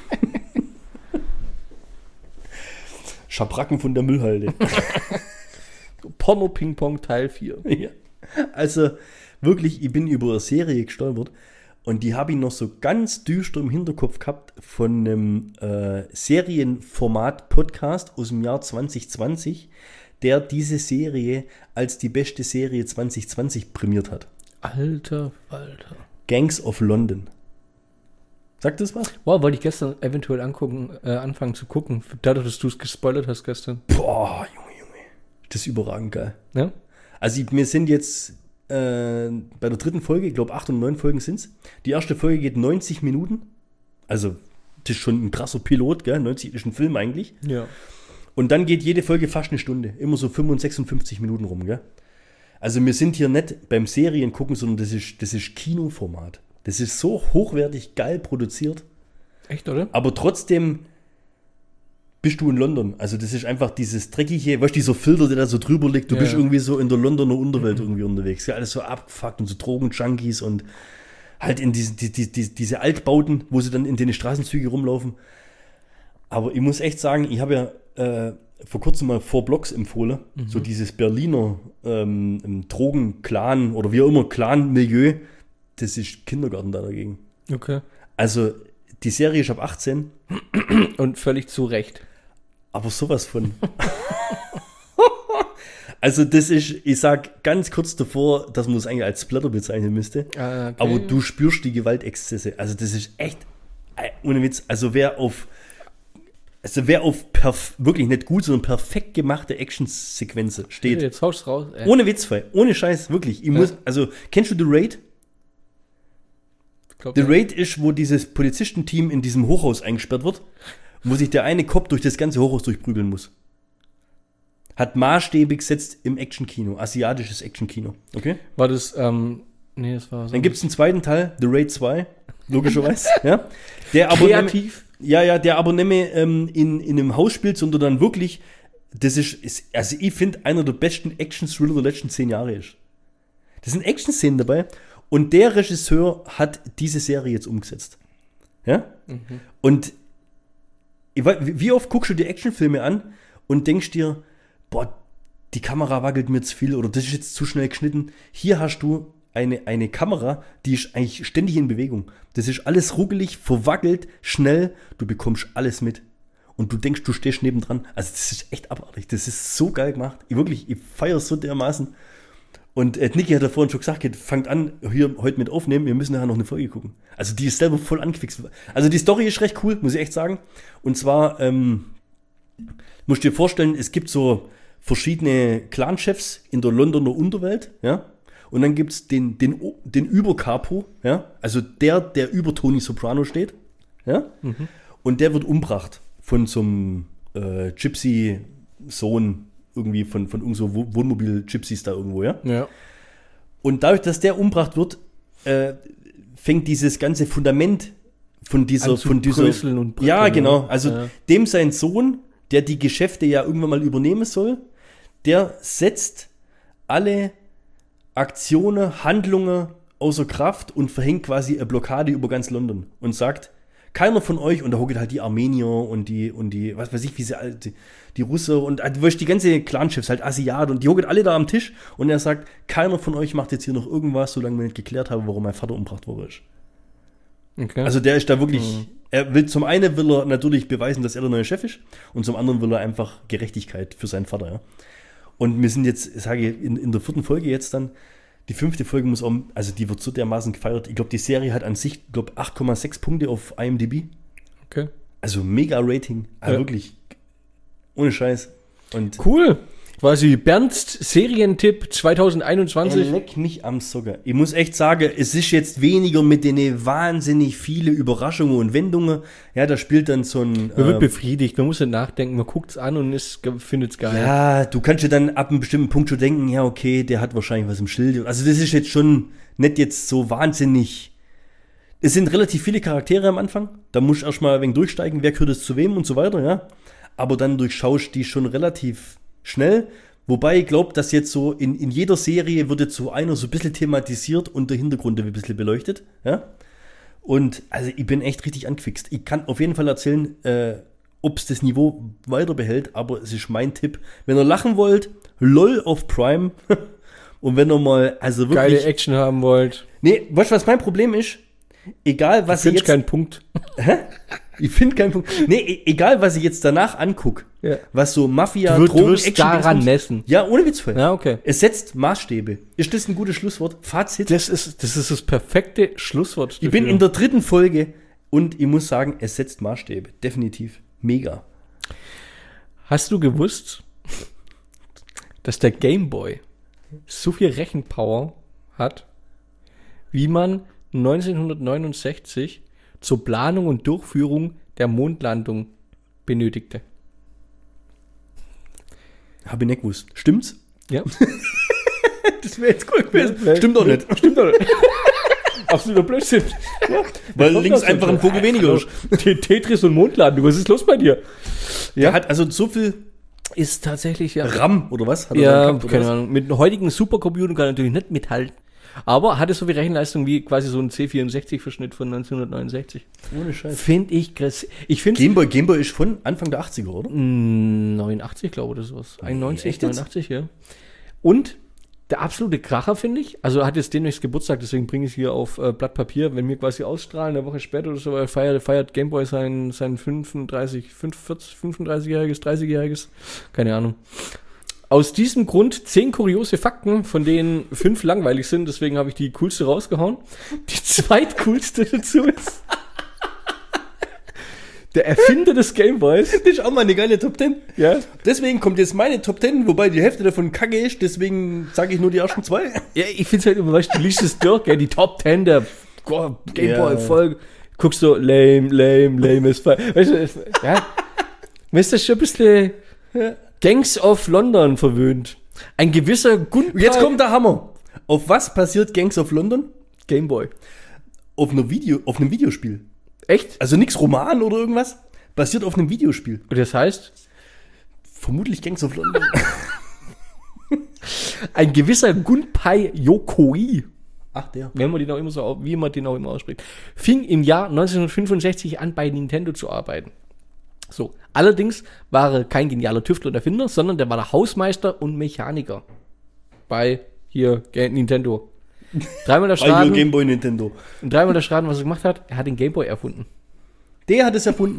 Schabracken von der Müllhalde. Porno-Ping-Pong Teil 4. Ja. Also wirklich, ich bin über eine Serie gestolpert und die habe ich noch so ganz düster im Hinterkopf gehabt von einem Serienformat-Podcast aus dem Jahr 2020, der diese Serie als die beste Serie 2020 prämiert hat. Alter Falter. Gangs of London. Sagt das was? Wow, wollte ich gestern eventuell anfangen zu gucken. Dadurch, dass du es gespoilert hast gestern. Boah, Junge. Das ist überragend geil. Ja? Also wir sind jetzt bei der 3. Folge, ich glaube 8 und 9 Folgen sind es. Die erste Folge geht 90 Minuten. Also das ist schon ein krasser Pilot, gell? 90 ist ein Film eigentlich. Ja. Und dann geht jede Folge fast eine Stunde. Immer so 55, 56 Minuten rum, gell? Also wir sind hier nicht beim Serien gucken, sondern das ist Kinoformat. Das ist so hochwertig geil produziert. Echt, oder? Aber trotzdem bist du in London. Also das ist einfach dieses dreckige, weißt du, dieser Filter, der da so drüber liegt. Du bist irgendwie so in der Londoner Unterwelt irgendwie unterwegs. Ja, alles so abgefuckt und so Drogenjunkies und halt in diese Altbauten, wo sie dann in den Straßenzüge rumlaufen. Aber ich muss echt sagen, ich habe ja vor kurzem mal 4 Blocks empfohlen. So dieses Berliner Drogen-Clan oder wie auch immer, Clan-Milieu. Das ist Kindergarten da dagegen. Okay. Also die Serie ist ab 18. Und völlig zu Recht. Aber sowas von. Also das ist, ich sag ganz kurz davor, dass man es eigentlich als Splatter bezeichnen müsste. Okay. Aber du spürst die Gewaltexzesse. Also das ist echt, ohne Witz, also wer auf wirklich nicht gut, sondern perfekt gemachte Actionsequenzen steht. Jetzt haust raus. Ohne Witz, ohne Scheiß, wirklich. Kennst du The Raid? The Raid ist, wo dieses Polizistenteam in diesem Hochhaus eingesperrt wird, wo sich der eine Cop durch das ganze Hochhaus durchprügeln muss. Hat Maßstäbe gesetzt im Actionkino, asiatisches Actionkino. Okay? War das, nee, das war so. Dann gibt es einen zweiten Teil, The Raid 2, logischerweise. Ja? Der aber kreativ. der aber nicht mehr in einem Haus spielt, sondern dann wirklich, also ich finde, einer der besten Action-Thriller der letzten 10 Jahre ist. Das sind Action-Szenen dabei. Und der Regisseur hat diese Serie jetzt umgesetzt. Ja? Und wie oft guckst du dir Actionfilme an und denkst dir, boah, die Kamera wackelt mir zu viel oder das ist jetzt zu schnell geschnitten. Hier hast du eine Kamera, die ist eigentlich ständig in Bewegung. Das ist alles ruckelig, verwackelt, schnell. Du bekommst alles mit. Und du denkst, du stehst nebendran. Also das ist echt abartig. Das ist so geil gemacht. Ich feiere es so dermaßen. Und Niki hat ja vorhin schon gesagt, fangt an, hier heute mit aufnehmen, wir müssen nachher noch eine Folge gucken. Also die ist selber voll angefixt. Also die Story ist recht cool, muss ich echt sagen. Und zwar, musst du dir vorstellen, es gibt so verschiedene Clanchefs in der Londoner Unterwelt, ja. Und dann gibt es den Übercapo, ja, also der über Tony Soprano steht, ja. Und der wird umgebracht von so einem Gypsy-Sohn, irgendwie von irgend so Wohnmobil-Gypsies da irgendwo, ja? Ja. Und dadurch, dass der umgebracht wird, fängt dieses ganze Fundament von dieser und ja, genau. Also dem sein Sohn, der die Geschäfte ja irgendwann mal übernehmen soll, der setzt alle Aktionen, Handlungen außer Kraft und verhängt quasi eine Blockade über ganz London und sagt, keiner von euch, und da hocken halt die Armenier und die, was weiß ich, wie sie alle, die Russen und die ganze Clanchefs, halt Asiaten, und die hocken alle da am Tisch und er sagt, keiner von euch macht jetzt hier noch irgendwas, solange wir nicht geklärt haben, warum mein Vater umgebracht wurde. Okay. Also der ist da wirklich, zum einen will er natürlich beweisen, dass er der neue Chef ist, und zum anderen will er einfach Gerechtigkeit für seinen Vater, ja. Und wir sind jetzt, sage ich, in der 4. Folge jetzt dann, die 5. Folge muss auch, also die wird so dermaßen gefeiert. Ich glaube, die Serie hat an sich, 8,6 Punkte auf IMDb. Okay. Also mega Rating. Also wirklich, ohne Scheiß. Und Cool. Quasi Bernds Serientipp 2021. leck mich am Socker. Ich muss echt sagen, es ist jetzt weniger mit den wahnsinnig viele Überraschungen und Wendungen. Ja, da spielt dann so ein... Man wird befriedigt, man muss nicht nachdenken, man guckt es an und findet es geil. Ja, du kannst dir dann ab einem bestimmten Punkt schon denken, ja, okay, der hat wahrscheinlich was im Schild. Also das ist jetzt schon nicht jetzt so wahnsinnig... Es sind relativ viele Charaktere am Anfang. Da musst du erstmal ein wenig durchsteigen, wer gehört es zu wem und so weiter, ja. Aber dann durchschaust die schon relativ schnell. Wobei ich glaube, dass jetzt so in jeder Serie wird jetzt so einer so ein bisschen thematisiert und der Hintergrund ein bisschen beleuchtet, ja. Und also ich bin echt richtig angefixt. Ich kann auf jeden Fall erzählen, ob es das Niveau weiter behält, aber es ist mein Tipp. Wenn ihr lachen wollt, LOL auf Prime. Und wenn ihr mal, also wirklich... Geile Action haben wollt. Nee, weißt du, was mein Problem ist? Egal, was Ich ich finde jetzt... keinen Punkt. Ich finde keinen Punkt. Nee, egal, was ich jetzt danach angucke, Ja. was so Mafia, Du Drogen, wirst daran messen. Ja, ohne Witz. Ja, okay. Es setzt Maßstäbe. Ist das ein gutes Schlusswort? Fazit? Das ist das perfekte Schlusswort. Ich bin in der 3. Folge und ich muss sagen, es setzt Maßstäbe. Definitiv. Mega. Hast du gewusst, dass der Game Boy so viel Rechenpower hat, wie man 1969 zur Planung und Durchführung der Mondlandung benötigte? Habe ich nicht gewusst. Stimmt's? Ja. Das wäre jetzt cool gewesen. Stimmt doch nicht. Stimmt doch nicht. Absoluter Blödsinn. Weil links einfach ein Vogel weniger ist. Tetris und Mondlandung, was ist los bei dir? Der hat also so viel Ist tatsächlich, ja. RAM oder was? Hat er dann Ja, gehabt, oder keine was? Ahnung. Mit einem heutigen Supercomputer kann er natürlich nicht mithalten. Aber hatte so viel Rechenleistung wie quasi so ein C64-Verschnitt von 1969. Ohne Scheiß. Finde ich krass. Ich finde Gameboy ist von Anfang der 80er, oder? 89, glaube ich, oder sowas. 91, echt jetzt? 89, ja. Und der absolute Kracher, finde ich, also er hat jetzt demnächst Geburtstag, deswegen bringe ich es hier auf Blatt Papier, wenn wir quasi ausstrahlen, eine Woche später oder so, feiert Gameboy sein 35-jähriges, 30-jähriges, keine Ahnung. Aus diesem Grund 10 kuriose Fakten, von denen 5 langweilig sind, deswegen habe ich die coolste rausgehauen. Die zweitcoolste dazu ist der Erfinder des Gameboys. Das ist auch mal eine geile Top 10. Ja. Deswegen kommt jetzt meine Top 10, wobei die Hälfte davon kacke ist, deswegen sage ich nur die ersten 2. Ja, ich finde es halt immer, weißt du, liest es durch, ja, die Top 10 der Gameboy-Folge. Guckst du, lame as fuck. Weißt du, ja, mir ist das schon ein bisschen Gangs of London verwöhnt. Ein gewisser Gunpei... Jetzt kommt der Hammer. Auf was basiert Gangs of London? Gameboy. Auf einem Videospiel. Echt? Also nichts Roman oder irgendwas. Basiert auf einem Videospiel. Und das heißt, Vermutlich Gangs of London. ein gewisser Gunpei Yokoi, Ach, der. wenn man den auch immer so, wie man den auch immer ausspricht, fing im Jahr 1965 an, bei Nintendo zu arbeiten. So, allerdings war er kein genialer Tüftler und Erfinder, sondern der war der Hausmeister und Mechaniker bei hier Nintendo. Dreimal der Bei Your Schaden, Game Boy Nintendo. und dreimal der Schaden, was er gemacht hat, er hat den Gameboy erfunden. Der hat es erfunden.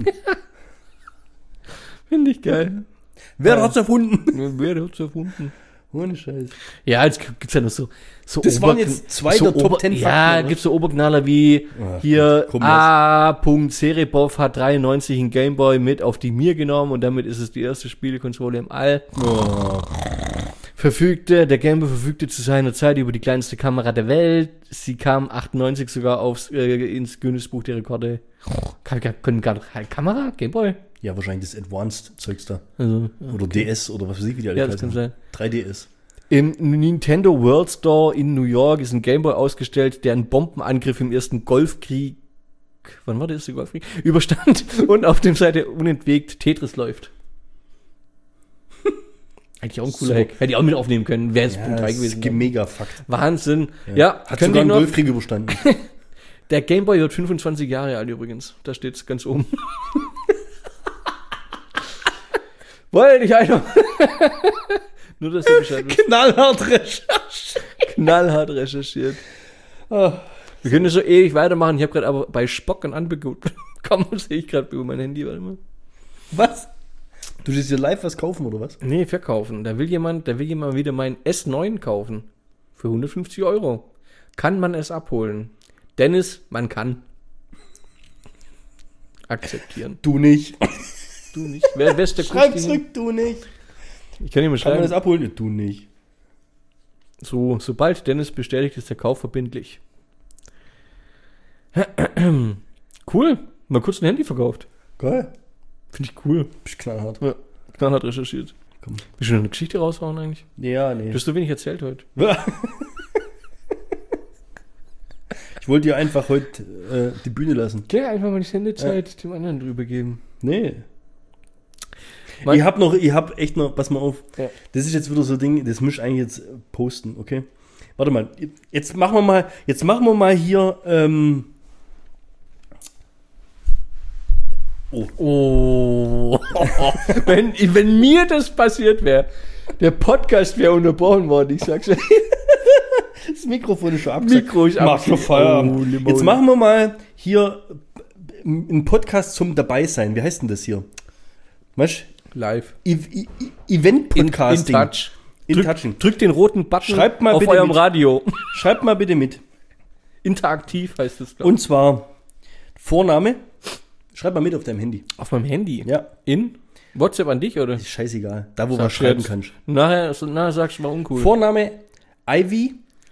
Finde ich geil. Wer hat's erfunden? Wer hat es erfunden? Ohne Scheiß. Ja, jetzt gibt's ja noch so Das waren jetzt 2 der Top 10 Fakten. Ja, oder? gibt's so Oberknaller wie Ach, hier komm, A. Serebov hat 93 einen Gameboy mit auf die Mir genommen und damit ist es die erste Spielekonsole im All. Oh. Der Gameboy verfügte zu seiner Zeit über die kleinste Kamera der Welt. Sie kam 98 sogar ins Guinness-Buch der Rekorde. Können gar nicht Kamera? Gameboy? Ja, wahrscheinlich das Advanced-Zeugs da. Also, Oder DS oder was weiß ich, wie die alle ja, das kann sein. 3DS. Im Nintendo World Store in New York ist ein Gameboy ausgestellt, der einen Bombenangriff im ersten Golfkrieg, wann war der erste Golfkrieg? Überstand und auf dem Seite unentwegt Tetris läuft. Eigentlich auch ein cooler So. Hack. Hätte ich auch mit aufnehmen können, wäre es Ja, Punkt 3 das gewesen. ist mega Fakt. Wahnsinn. Ja, Hat könnt sogar ihr einen noch, Golfkrieg überstanden. Der Gameboy wird 25 Jahre alt übrigens. Da steht es ganz oben. Wollte ich einfach. Nur, dass du Bescheid wisst. Knallhart recherchiert. Oh. Wir können das so ewig weitermachen. Ich habe gerade aber bei Spock ein Angebot bekommen. Sehe ich gerade über mein Handy. Warte mal. Was? Du willst dir live was kaufen oder was? Nee, verkaufen. Da will jemand wieder meinen S9 kaufen. Für 150 €. Kann man es abholen? Dennis, man kann. Akzeptieren. Du nicht. Du nicht. Wer ist der Schreib Kuss, zurück, du nicht. Ich kann dir mal Kann man schreiben. das abholen? Du nicht. So, sobald Dennis bestätigt, ist der Kauf verbindlich. Cool. Mal kurz ein Handy verkauft. Geil. Finde ich cool. Bist knallhart. Ja. Knallhart recherchiert. Komm. Willst du schon eine Geschichte raushauen eigentlich? Ja, nee. Du hast so wenig erzählt heute. Ich wollte dir einfach heute die Bühne lassen. Gleich einfach mal die Sendezeit dem anderen drüber geben. Nee. Ich hab echt noch, pass mal auf. Ja. Das ist jetzt wieder so ein Ding, das muss ich eigentlich jetzt posten, okay? Warte mal, jetzt machen wir mal hier, Oh. wenn mir das passiert wäre, der Podcast wäre unterbrochen worden, ich sag's dir. das Mikrofon ist schon abgesagt. Mikro ist Mach schon Feierabend. Limone. Jetzt machen wir mal hier einen Podcast zum Dabeisein. Wie heißt denn das hier? Weißt Live. Event-Podcasting. In Touch. In Touching. Drückt den roten Button Schreibt mal auf bitte eurem mit. Radio. Schreibt mal bitte mit. Interaktiv heißt es, glaube ich. Und zwar Vorname. Schreib mal mit auf deinem Handy. Auf meinem Handy? Ja. In? WhatsApp an dich, oder? Ist scheißegal. Da, wo du Sag was schreiben jetzt. kannst. Nachher sagst du mal uncool. Vorname Ivy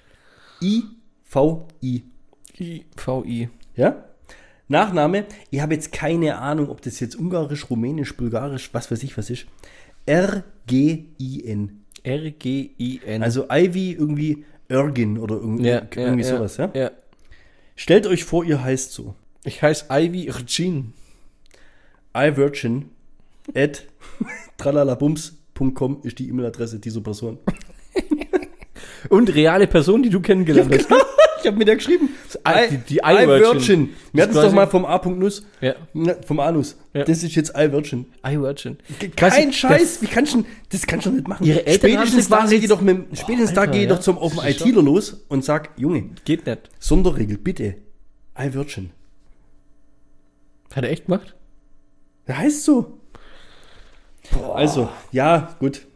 I-V-I. IVI. Ja? Nachname, ich habe jetzt keine Ahnung, ob das jetzt Ungarisch, Rumänisch, Bulgarisch, was weiß ich was ist. R-G-I-N. R-G-I-N. Also Ivy irgendwie Ergin oder irgendwie sowas, ja? Ja. Stellt euch vor, ihr heißt so. Ich heiße Ivy Rcin. iVirgin at tralalabums.com ist die E-Mail-Adresse dieser Person. Und reale Person, die du kennengelernt hast. Ich habe mit der geschrieben. Die iVirgin. Wir hatten es doch mal vom A.Nuss. Ja. Vom Anus. Ja. Das ist jetzt iVirgin. iVirgin. Kein Scheiß. Wie kannst du das kannst du nicht machen. Ihre Eltern haben Spätestens sich da quasi- gehe ich doch Alter, doch auf den ITler los und sag, Junge, Geht nicht. Sonderregel, bitte. iVirgin. Hat er echt gemacht? Der heißt so. Also, ja, gut.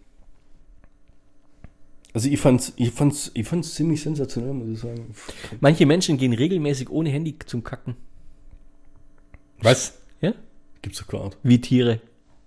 Also ich fand's ziemlich sensationell, muss ich sagen. Manche Menschen gehen regelmäßig ohne Handy zum Kacken. Was? Ja? Gibt's doch keine Art. Wie Tiere.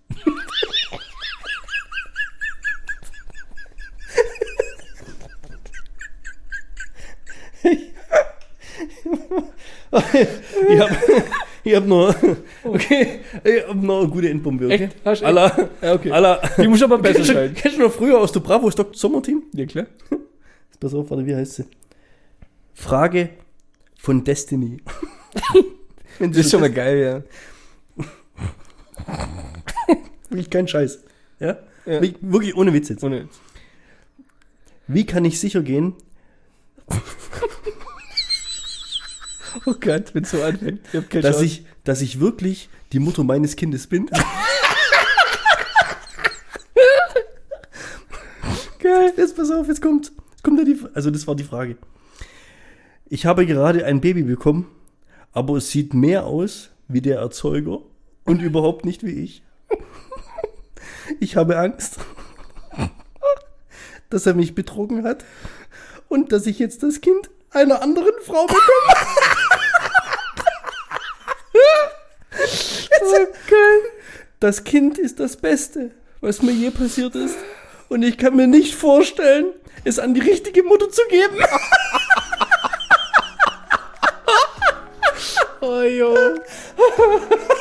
Ich hab noch eine gute Endbombe, okay? Echt? Hast du echt? Ja, okay. Die muss aber besser sein. Kennst du noch früher aus der Bravos Dr. Sommerteam? Ja, klar. Pass auf, warte, wie heißt sie? Frage von Destiny. Das ist schon mal geil, ja. Wirklich kein Scheiß. Ja? Ja. Wirklich ohne Witz jetzt. Ohne jetzt. Wie kann ich sicher gehen, Oh Gott, wenn es so anfängt. Ich hab keine Chance. dass ich wirklich die Mutter meines Kindes bin? Geil. Jetzt pass auf, jetzt kommt also das war die Frage. Ich habe gerade ein Baby bekommen, aber es sieht mehr aus wie der Erzeuger und überhaupt nicht wie ich. Ich habe Angst, dass er mich betrogen hat und dass ich jetzt das Kind einer anderen Frau bekomme. Das Kind ist das Beste, was mir je passiert ist. Und ich kann mir nicht vorstellen, es an die richtige Mutter zu geben. Oh, jo.